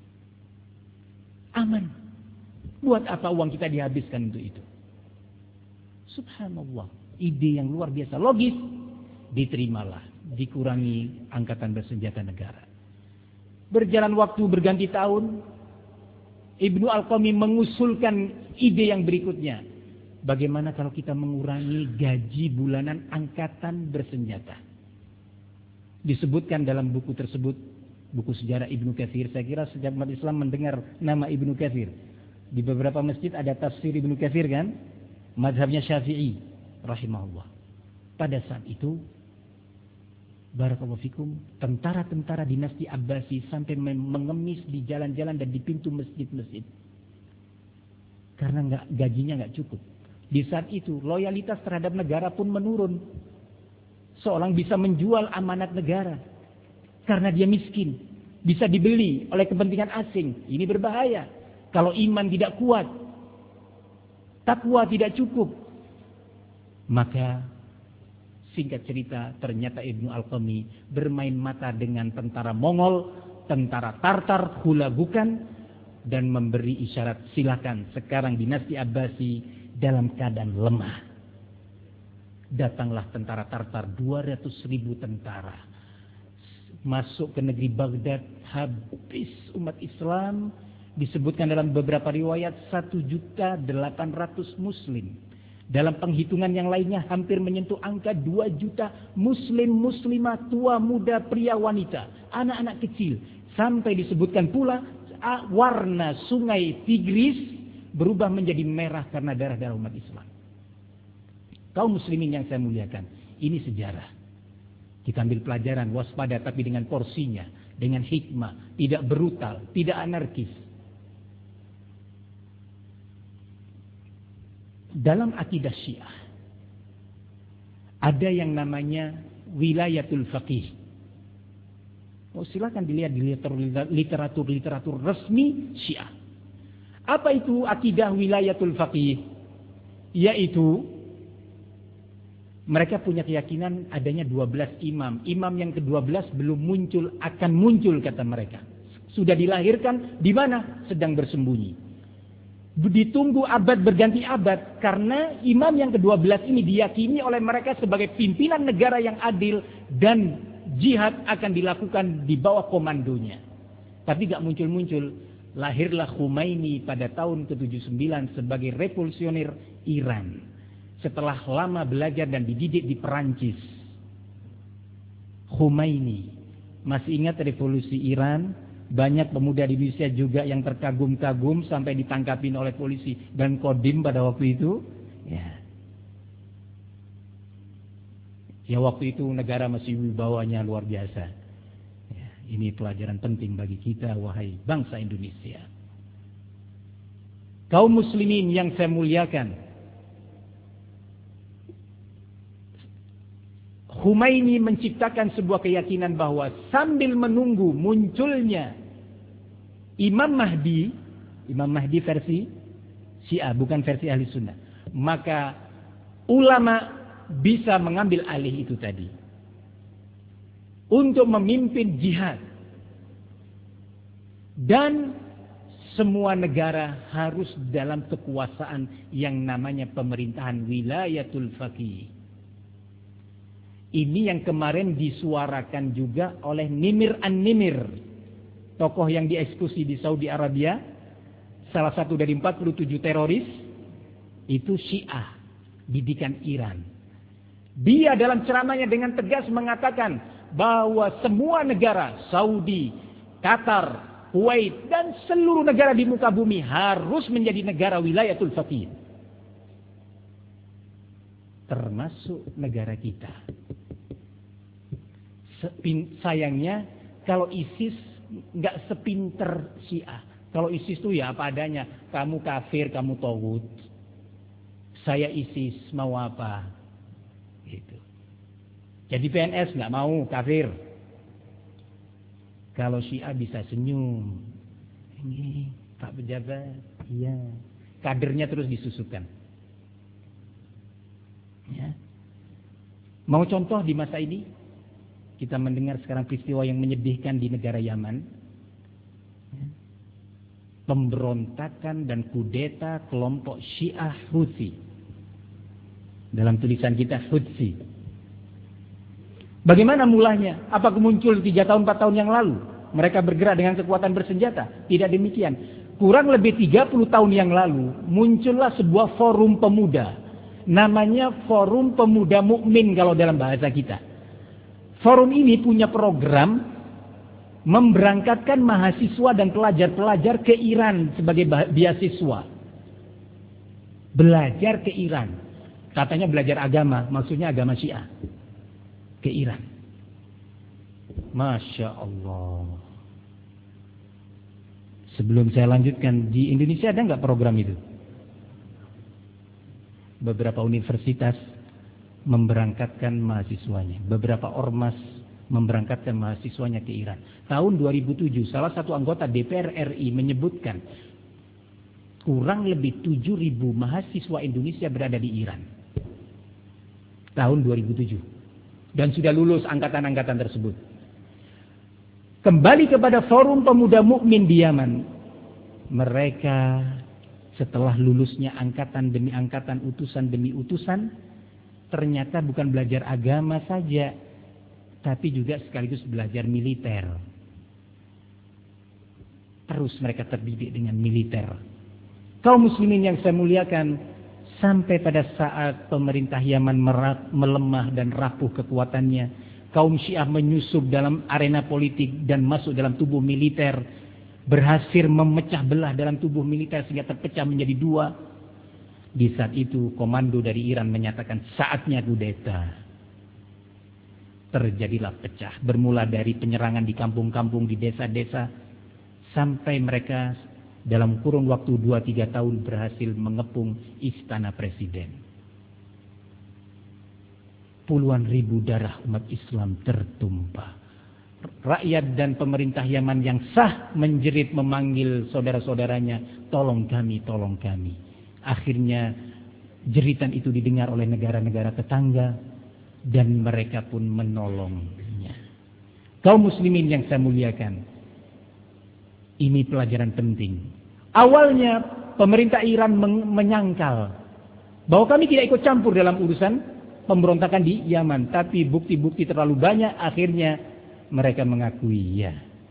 Aman. Buat apa uang kita dihabiskan untuk itu? Subhanallah, ide yang luar biasa, logis, diterimalah, dikurangi angkatan bersenjata negara. Berjalan waktu berganti tahun, Ibnu Al-Qami mengusulkan ide yang berikutnya. Bagaimana kalau kita mengurangi gaji bulanan angkatan bersenjata? Disebutkan dalam buku tersebut, buku sejarah Ibnu Katsir. Saya kira sejak umat Islam mendengar nama Ibnu Katsir. Di beberapa masjid ada tafsir Ibnu Katsir kan? Mazhabnya Syafi'i rahimahullah. Pada saat itu barakallahu fikum, tentara-tentara dinasti Abbasi sampai mengemis di jalan-jalan dan di pintu masjid-masjid. Karena enggak, gajinya enggak cukup. Di saat itu loyalitas terhadap negara pun menurun. Seorang bisa menjual amanat negara karena dia miskin. bisa dibeli oleh kepentingan asing. Ini berbahaya. Kalau iman tidak kuat, takwa tidak cukup, maka singkat cerita ternyata Ibnu Alqami bermain mata dengan tentara Mongol, tentara Tartar, hula-bukan, dan memberi isyarat silakan sekarang dinasti Abbasi dalam keadaan lemah. Datanglah tentara Tartar, dua ratus ribu tentara. Masuk ke negeri Baghdad, habis umat Islam. Disebutkan dalam beberapa riwayat satu juta delapan ratus muslim. Dalam penghitungan yang lainnya hampir menyentuh angka dua juta muslim, muslimah, tua, muda, pria, wanita, anak-anak kecil. Sampai disebutkan pula warna sungai Tigris berubah menjadi merah karena darah-darah umat Islam. Kaum muslimin yang saya muliakan, ini sejarah. Kita ambil pelajaran, waspada tapi dengan porsinya, dengan hikmah, tidak brutal, tidak anarkis. Dalam akidah Syiah ada yang namanya wilayatul faqih. Oh, silakan dilihat di literatur-literatur resmi Syiah. Apa itu akidah wilayatul faqih? Yaitu mereka punya keyakinan adanya dua belas imam. Imam yang kedua belas belum muncul, akan muncul kata mereka. Sudah dilahirkan, di mana? Sedang bersembunyi. Ditunggu abad berganti abad karena imam yang kedua belas ini diyakini oleh mereka sebagai pimpinan negara yang adil dan jihad akan dilakukan di bawah komandonya. Tapi gak muncul-muncul. Lahirlah Khomeini pada tahun ke tujuh puluh sembilan sebagai revolusioner Iran. Setelah lama belajar dan dididik di Perancis. Khomeini. Masih ingat revolusi Iran? Banyak pemuda di Indonesia juga yang terkagum-kagum sampai ditangkapin oleh polisi dan Kodim pada waktu itu. Ya, ya waktu itu negara masih wibawanya luar biasa. Ya, ini pelajaran penting bagi kita, wahai bangsa Indonesia. Kaum muslimin yang saya muliakan, Khomeini menciptakan sebuah keyakinan bahwa sambil menunggu munculnya Imam Mahdi, Imam Mahdi versi Syiah, bukan versi Ahli Sunnah, maka ulama bisa mengambil alih itu tadi untuk memimpin jihad, dan semua negara harus dalam kekuasaan yang namanya pemerintahan wilayatul faqih. Ini yang kemarin disuarakan juga oleh Nimir An-Nimir, tokoh yang dieksekusi di Saudi Arabia, salah satu dari empat puluh tujuh teroris, itu Syiah, didikan Iran. Dia dalam ceramahnya dengan tegas mengatakan bahwa semua negara, Saudi, Qatar, Kuwait, dan seluruh negara di muka bumi harus menjadi negara wilayatul faqih. Termasuk negara kita. Sayangnya kalau ISIS nggak sepinter Syiah. Kalau ISIS itu ya apa adanya. Kamu kafir, kamu tauhid. Saya ISIS, mau apa? Gitu. Jadi P N S nggak mau, kafir. Kalau Syiah bisa senyum. Ini Pak pejabat, iya. Kadernya terus disusupkan. Ya. Mau contoh di masa ini? Kita mendengar sekarang peristiwa yang menyedihkan di negara Yaman. Pemberontakan dan kudeta kelompok Syiah Hutsi. Dalam tulisan kita Hutsi. Bagaimana mulanya? Apakah muncul tiga tahun, empat tahun yang lalu? Mereka bergerak dengan kekuatan bersenjata? Tidak demikian. Kurang lebih tiga puluh tahun yang lalu muncullah sebuah forum pemuda. Namanya Forum Pemuda Mukmin kalau dalam bahasa kita. Forum ini punya program memberangkatkan mahasiswa dan pelajar-pelajar ke Iran sebagai beasiswa. Belajar ke Iran. Katanya belajar agama, maksudnya agama Syiah. Ke Iran. Masya Allah. Sebelum saya lanjutkan, di Indonesia ada nggak program itu? Beberapa universitas memberangkatkan mahasiswanya. Beberapa ormas memberangkatkan mahasiswanya ke Iran. Tahun dua ribu tujuh, salah satu anggota D P R R I menyebutkan kurang lebih tujuh ribu mahasiswa Indonesia berada di Iran. Tahun dua ribu tujuh. Dan sudah lulus angkatan-angkatan tersebut. Kembali kepada Forum Pemuda Mukmin di Yaman. Mereka setelah lulusnya angkatan demi angkatan, utusan demi utusan, ternyata bukan belajar agama saja, tapi juga sekaligus belajar militer. Terus mereka terdidik dengan militer. Kaum muslimin yang saya muliakan, sampai pada saat pemerintah Yaman merat, melemah dan rapuh kekuatannya, kaum Syiah menyusup dalam arena politik dan masuk dalam tubuh militer, berhasil memecah belah dalam tubuh militer sehingga terpecah menjadi dua. Di saat itu komando dari Iran menyatakan saatnya kudeta. Terjadilah pecah, bermula dari penyerangan di kampung-kampung, di desa-desa, sampai mereka dalam kurun waktu dua tiga tahun berhasil mengepung istana presiden. Puluhan ribu darah umat Islam tertumpah. Rakyat dan pemerintah Yaman yang sah menjerit memanggil saudara-saudaranya, tolong kami, tolong kami. Akhirnya jeritan itu didengar oleh negara-negara tetangga dan mereka pun menolongnya. Kaum muslimin yang saya muliakan, ini pelajaran penting. Awalnya pemerintah Iran menyangkal bahwa kami tidak ikut campur dalam urusan pemberontakan di Yaman, tapi bukti-bukti terlalu banyak, akhirnya mereka mengakui ya.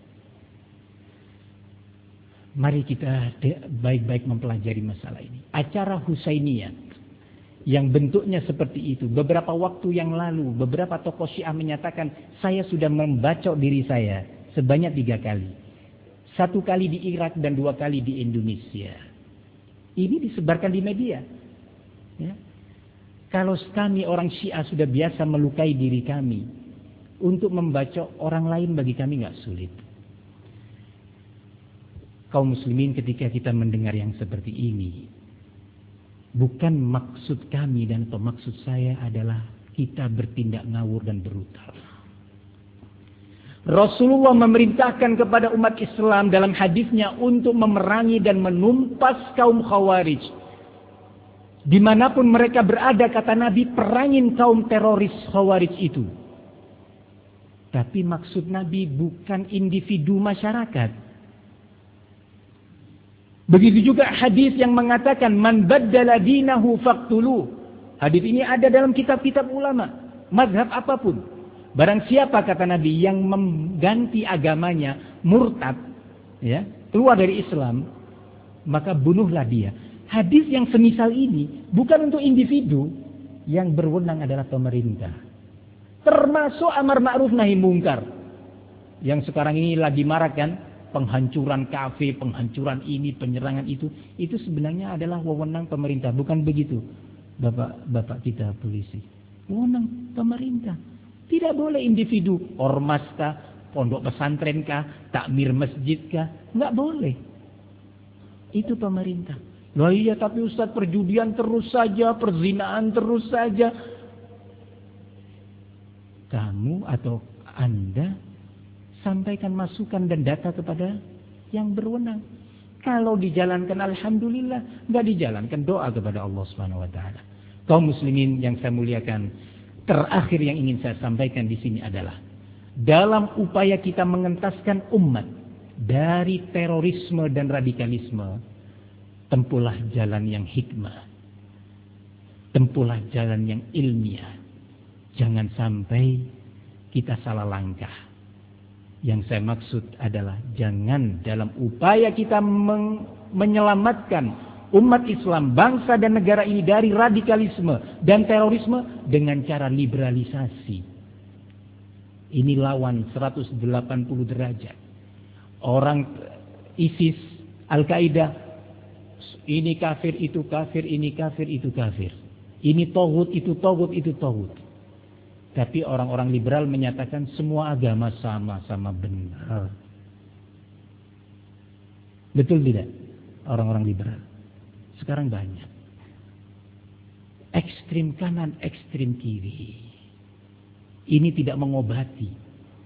Mari kita baik-baik mempelajari masalah ini. Acara Husainiyah yang bentuknya seperti itu, beberapa waktu yang lalu beberapa tokoh Syiah menyatakan saya sudah membacok diri saya sebanyak tiga kali. Satu kali di Irak dan dua kali di Indonesia. Ini disebarkan di media. Ya. Kalau kami orang Syiah sudah biasa melukai diri kami, untuk membacok orang lain bagi kami nggak sulit. Kaum muslimin, ketika kita mendengar yang seperti ini, bukan maksud kami dan atau maksud saya adalah kita bertindak ngawur dan brutal. Rasulullah memerintahkan kepada umat Islam dalam hadisnya untuk memerangi dan menumpas kaum Khawarij. Dimanapun mereka berada, kata Nabi, perangin kaum teroris Khawarij itu. Tapi maksud Nabi bukan individu masyarakat. Begitu juga hadis yang mengatakan man baddala dinahu faqtuluh. Hadis ini ada dalam kitab-kitab ulama, mazhab apapun. Barang siapa, kata Nabi, yang mengganti agamanya, murtad, ya, keluar dari Islam, maka bunuhlah dia. Hadis yang semisal ini bukan untuk individu, yang berwenang adalah pemerintah. Termasuk amar ma'ruf nahi mungkar. Yang sekarang ini lagi marak kan, penghancuran kafe, penghancuran ini, penyerangan itu, itu sebenarnya adalah wewenang pemerintah, bukan begitu, Bapak-bapak kita polisi. Wewenang pemerintah. Tidak boleh individu, ormas kah, pondok pesantren kah, takmir masjid kah, nggak boleh. Itu pemerintah. Loh iya, tapi Ustaz, perjudian terus saja, perzinaan terus saja. Kamu atau Anda sampaikan masukan dan data kepada yang berwenang. Kalau dijalankan alhamdulillah, nggak dijalankan doa kepada Allah Subhanahu wa taala. Kaum muslimin yang saya muliakan, terakhir yang ingin saya sampaikan di sini adalah dalam upaya kita mengentaskan umat dari terorisme dan radikalisme, tempuhlah jalan yang hikmah, tempuhlah jalan yang ilmiah. Jangan sampai kita salah langkah. Yang saya maksud adalah jangan dalam upaya kita menyelamatkan umat Islam, bangsa dan negara ini dari radikalisme dan terorisme dengan cara liberalisasi. Ini lawan seratus delapan puluh derajat. Orang ISIS, Al-Qaeda, ini kafir, itu kafir, ini kafir, itu kafir. Ini togut, itu togut, itu togut. Tapi orang-orang liberal menyatakan semua agama sama-sama benar. Betul tidak? Orang-orang liberal sekarang banyak ekstrim kanan, ekstrim kiri. Ini tidak mengobati.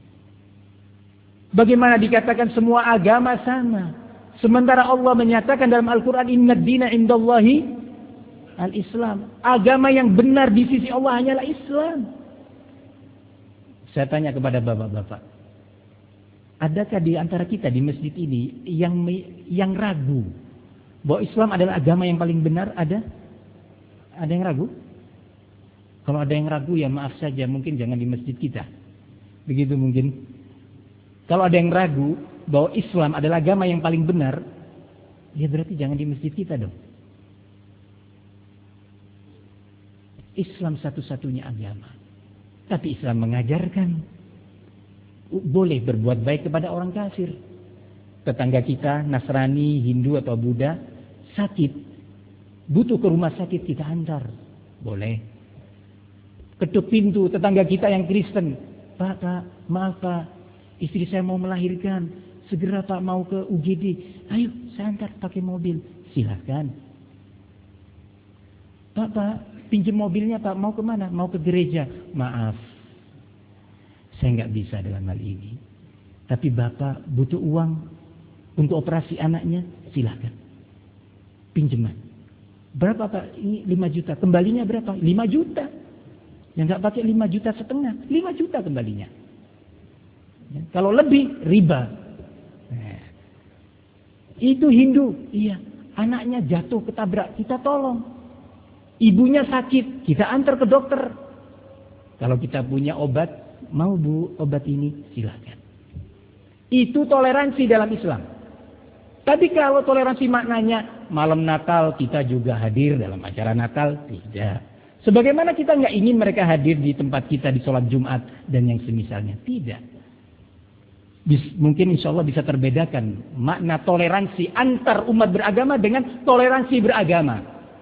Bagaimana dikatakan semua agama sama? Sementara Allah menyatakan dalam Al-Quran, Inna dina indallahi al-Islam. Agama yang benar di sisi Allah hanyalah Islam. Saya tanya kepada bapak-bapak, adakah di antara kita di masjid ini yang yang ragu bahwa Islam adalah agama yang paling benar? Ada? Ada yang ragu? Kalau ada yang ragu ya maaf saja, mungkin jangan di masjid kita. Begitu mungkin. Kalau ada yang ragu bahwa Islam adalah agama yang paling benar, ya berarti jangan di masjid kita dong. Islam satu-satunya agama. Tapi Islam mengajarkan boleh berbuat baik kepada orang kafir. Tetangga kita, Nasrani, Hindu atau Buddha, sakit, butuh ke rumah sakit, kita antar. Boleh. Ketuk pintu tetangga kita yang Kristen. Pak, Pak, maaf Pak, istri saya mau melahirkan. Segera Pak mau ke U G D. Ayo, saya antar pakai mobil. Silakan. Pak, Pak, pinjam mobilnya Pak, mau kemana? Mau ke gereja. Maaf, saya nggak bisa dalam hal ini. Tapi Bapak butuh uang untuk operasi anaknya, silakan. Pinjaman. Berapa Pak? Ini lima juta. Kembalinya berapa? lima juta. Yang nggak pakai lima juta setengah, lima juta kembalinya. Ya, kalau lebih, riba. Nah, itu Hindu. Iya, anaknya jatuh ketabrak, kita tolong. Ibunya sakit, kita antar ke dokter. Kalau kita punya obat, mau Bu obat ini, silakan. Itu toleransi dalam Islam. Tapi kalau toleransi maknanya malam Natal kita juga hadir dalam acara Natal, tidak. Sebagaimana kita nggak ingin mereka hadir di tempat kita di sholat Jumat dan yang semisalnya, tidak. Mungkin insya Allah bisa terbedakan makna toleransi antar umat beragama dengan toleransi beragama.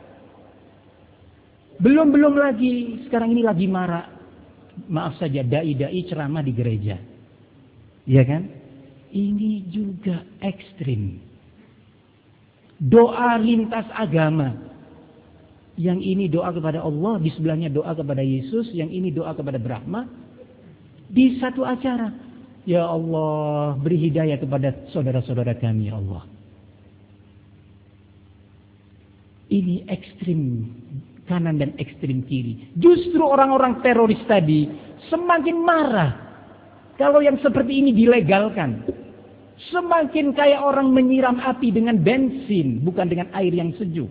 Belum-belum lagi, sekarang ini lagi marak, maaf saja, dai-dai ceramah di gereja. Iya kan? Ini juga ekstrim. Doa lintas agama. Yang ini doa kepada Allah, di sebelahnya doa kepada Yesus, yang ini doa kepada Brahma. Di satu acara. Ya Allah, beri hidayah kepada saudara-saudara kami, ya Allah. Ini ekstrim kanan dan ekstrim kiri. Justru orang-orang teroris tadi semakin marah kalau yang seperti ini dilegalkan. Semakin kayak orang menyiram api dengan bensin, bukan dengan air yang sejuk.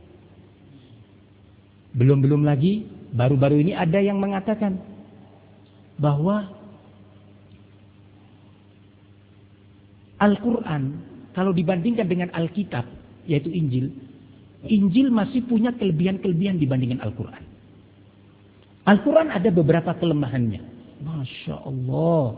Belum-belum lagi, baru-baru ini ada yang mengatakan bahwa Al-Quran kalau dibandingkan dengan Alkitab, yaitu Injil, Injil masih punya kelebihan-kelebihan dibandingkan Al-Quran. Al-Quran ada beberapa kelemahannya. Masya Allah.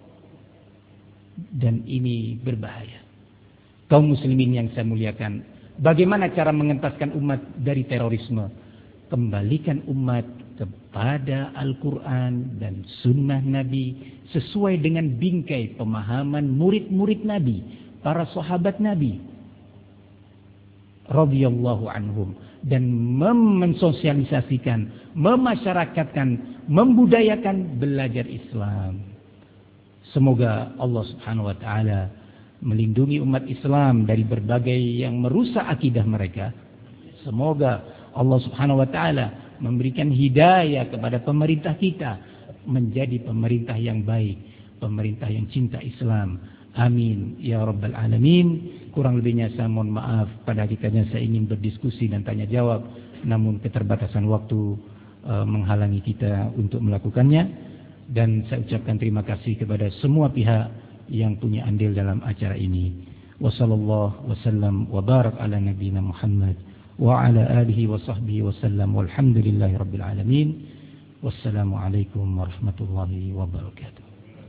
Dan ini berbahaya. Kaum muslimin yang saya muliakan, bagaimana cara mengentaskan umat dari terorisme? Kembalikan umat kepada Al-Quran dan sunnah Nabi sesuai dengan bingkai pemahaman murid-murid Nabi, para sahabat Nabi radhiyallahu anhum, dan mensosialisasikan, memasyarakatkan, membudayakan belajar Islam. Semoga Allah Subhanahu wa taala melindungi umat Islam dari berbagai yang merusak akidah mereka. Semoga Allah Subhanahu wa taala memberikan hidayah kepada pemerintah kita menjadi pemerintah yang baik, pemerintah yang cinta Islam. Amin ya rabbal alamin. Kurang lebihnya saya mohon maaf, pada hakikatnya saya ingin berdiskusi dan tanya jawab, namun keterbatasan waktu e, menghalangi kita untuk melakukannya. Dan saya ucapkan terima kasih kepada semua pihak yang punya andil dalam acara ini. Wassallallahu wasallam wa barak ala nabiyina Muhammad wa ala alihi wa sahbihi wasallam walhamdulillahi rabbil alamin. Wassalamualaikum warahmatullahi wabarakatuh.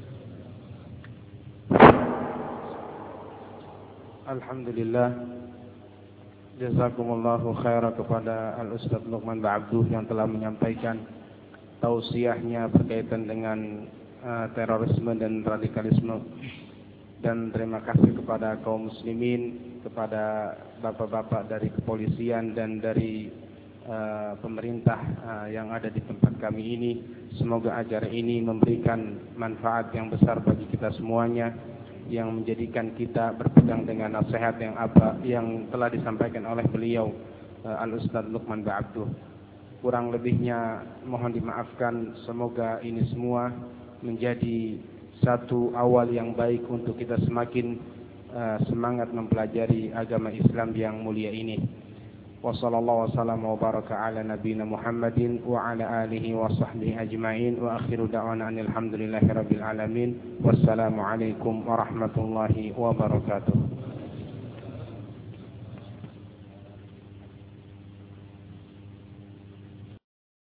Alhamdulillah, jazakumullahu khairan kepada Al-Ustadz Luqman Ba'abduh yang telah menyampaikan tausiahnya berkaitan dengan uh, terorisme dan radikalisme. Dan terima kasih kepada kaum muslimin, kepada bapak-bapak dari kepolisian dan dari uh, pemerintah uh, yang ada di tempat kami ini. Semoga acara ini memberikan manfaat yang besar bagi kita semuanya. yang menjadikan kita berpegang dengan nasihat yang apa yang telah disampaikan oleh beliau Al-Ustaz Luqman Ba'abduh. Kurang lebihnya mohon dimaafkan. Semoga ini semua menjadi satu awal yang baik untuk kita semakin uh, semangat mempelajari agama Islam yang mulia ini. Wassallallahu wasallam wa baraka ala nabiyina Muhammadin wa ala alihi wa sahbihi ajma'in wa akhiru da'wana alhamdulillahi rabbil alamin. Wassalamu alaikum warahmatullahi wabarakatuh.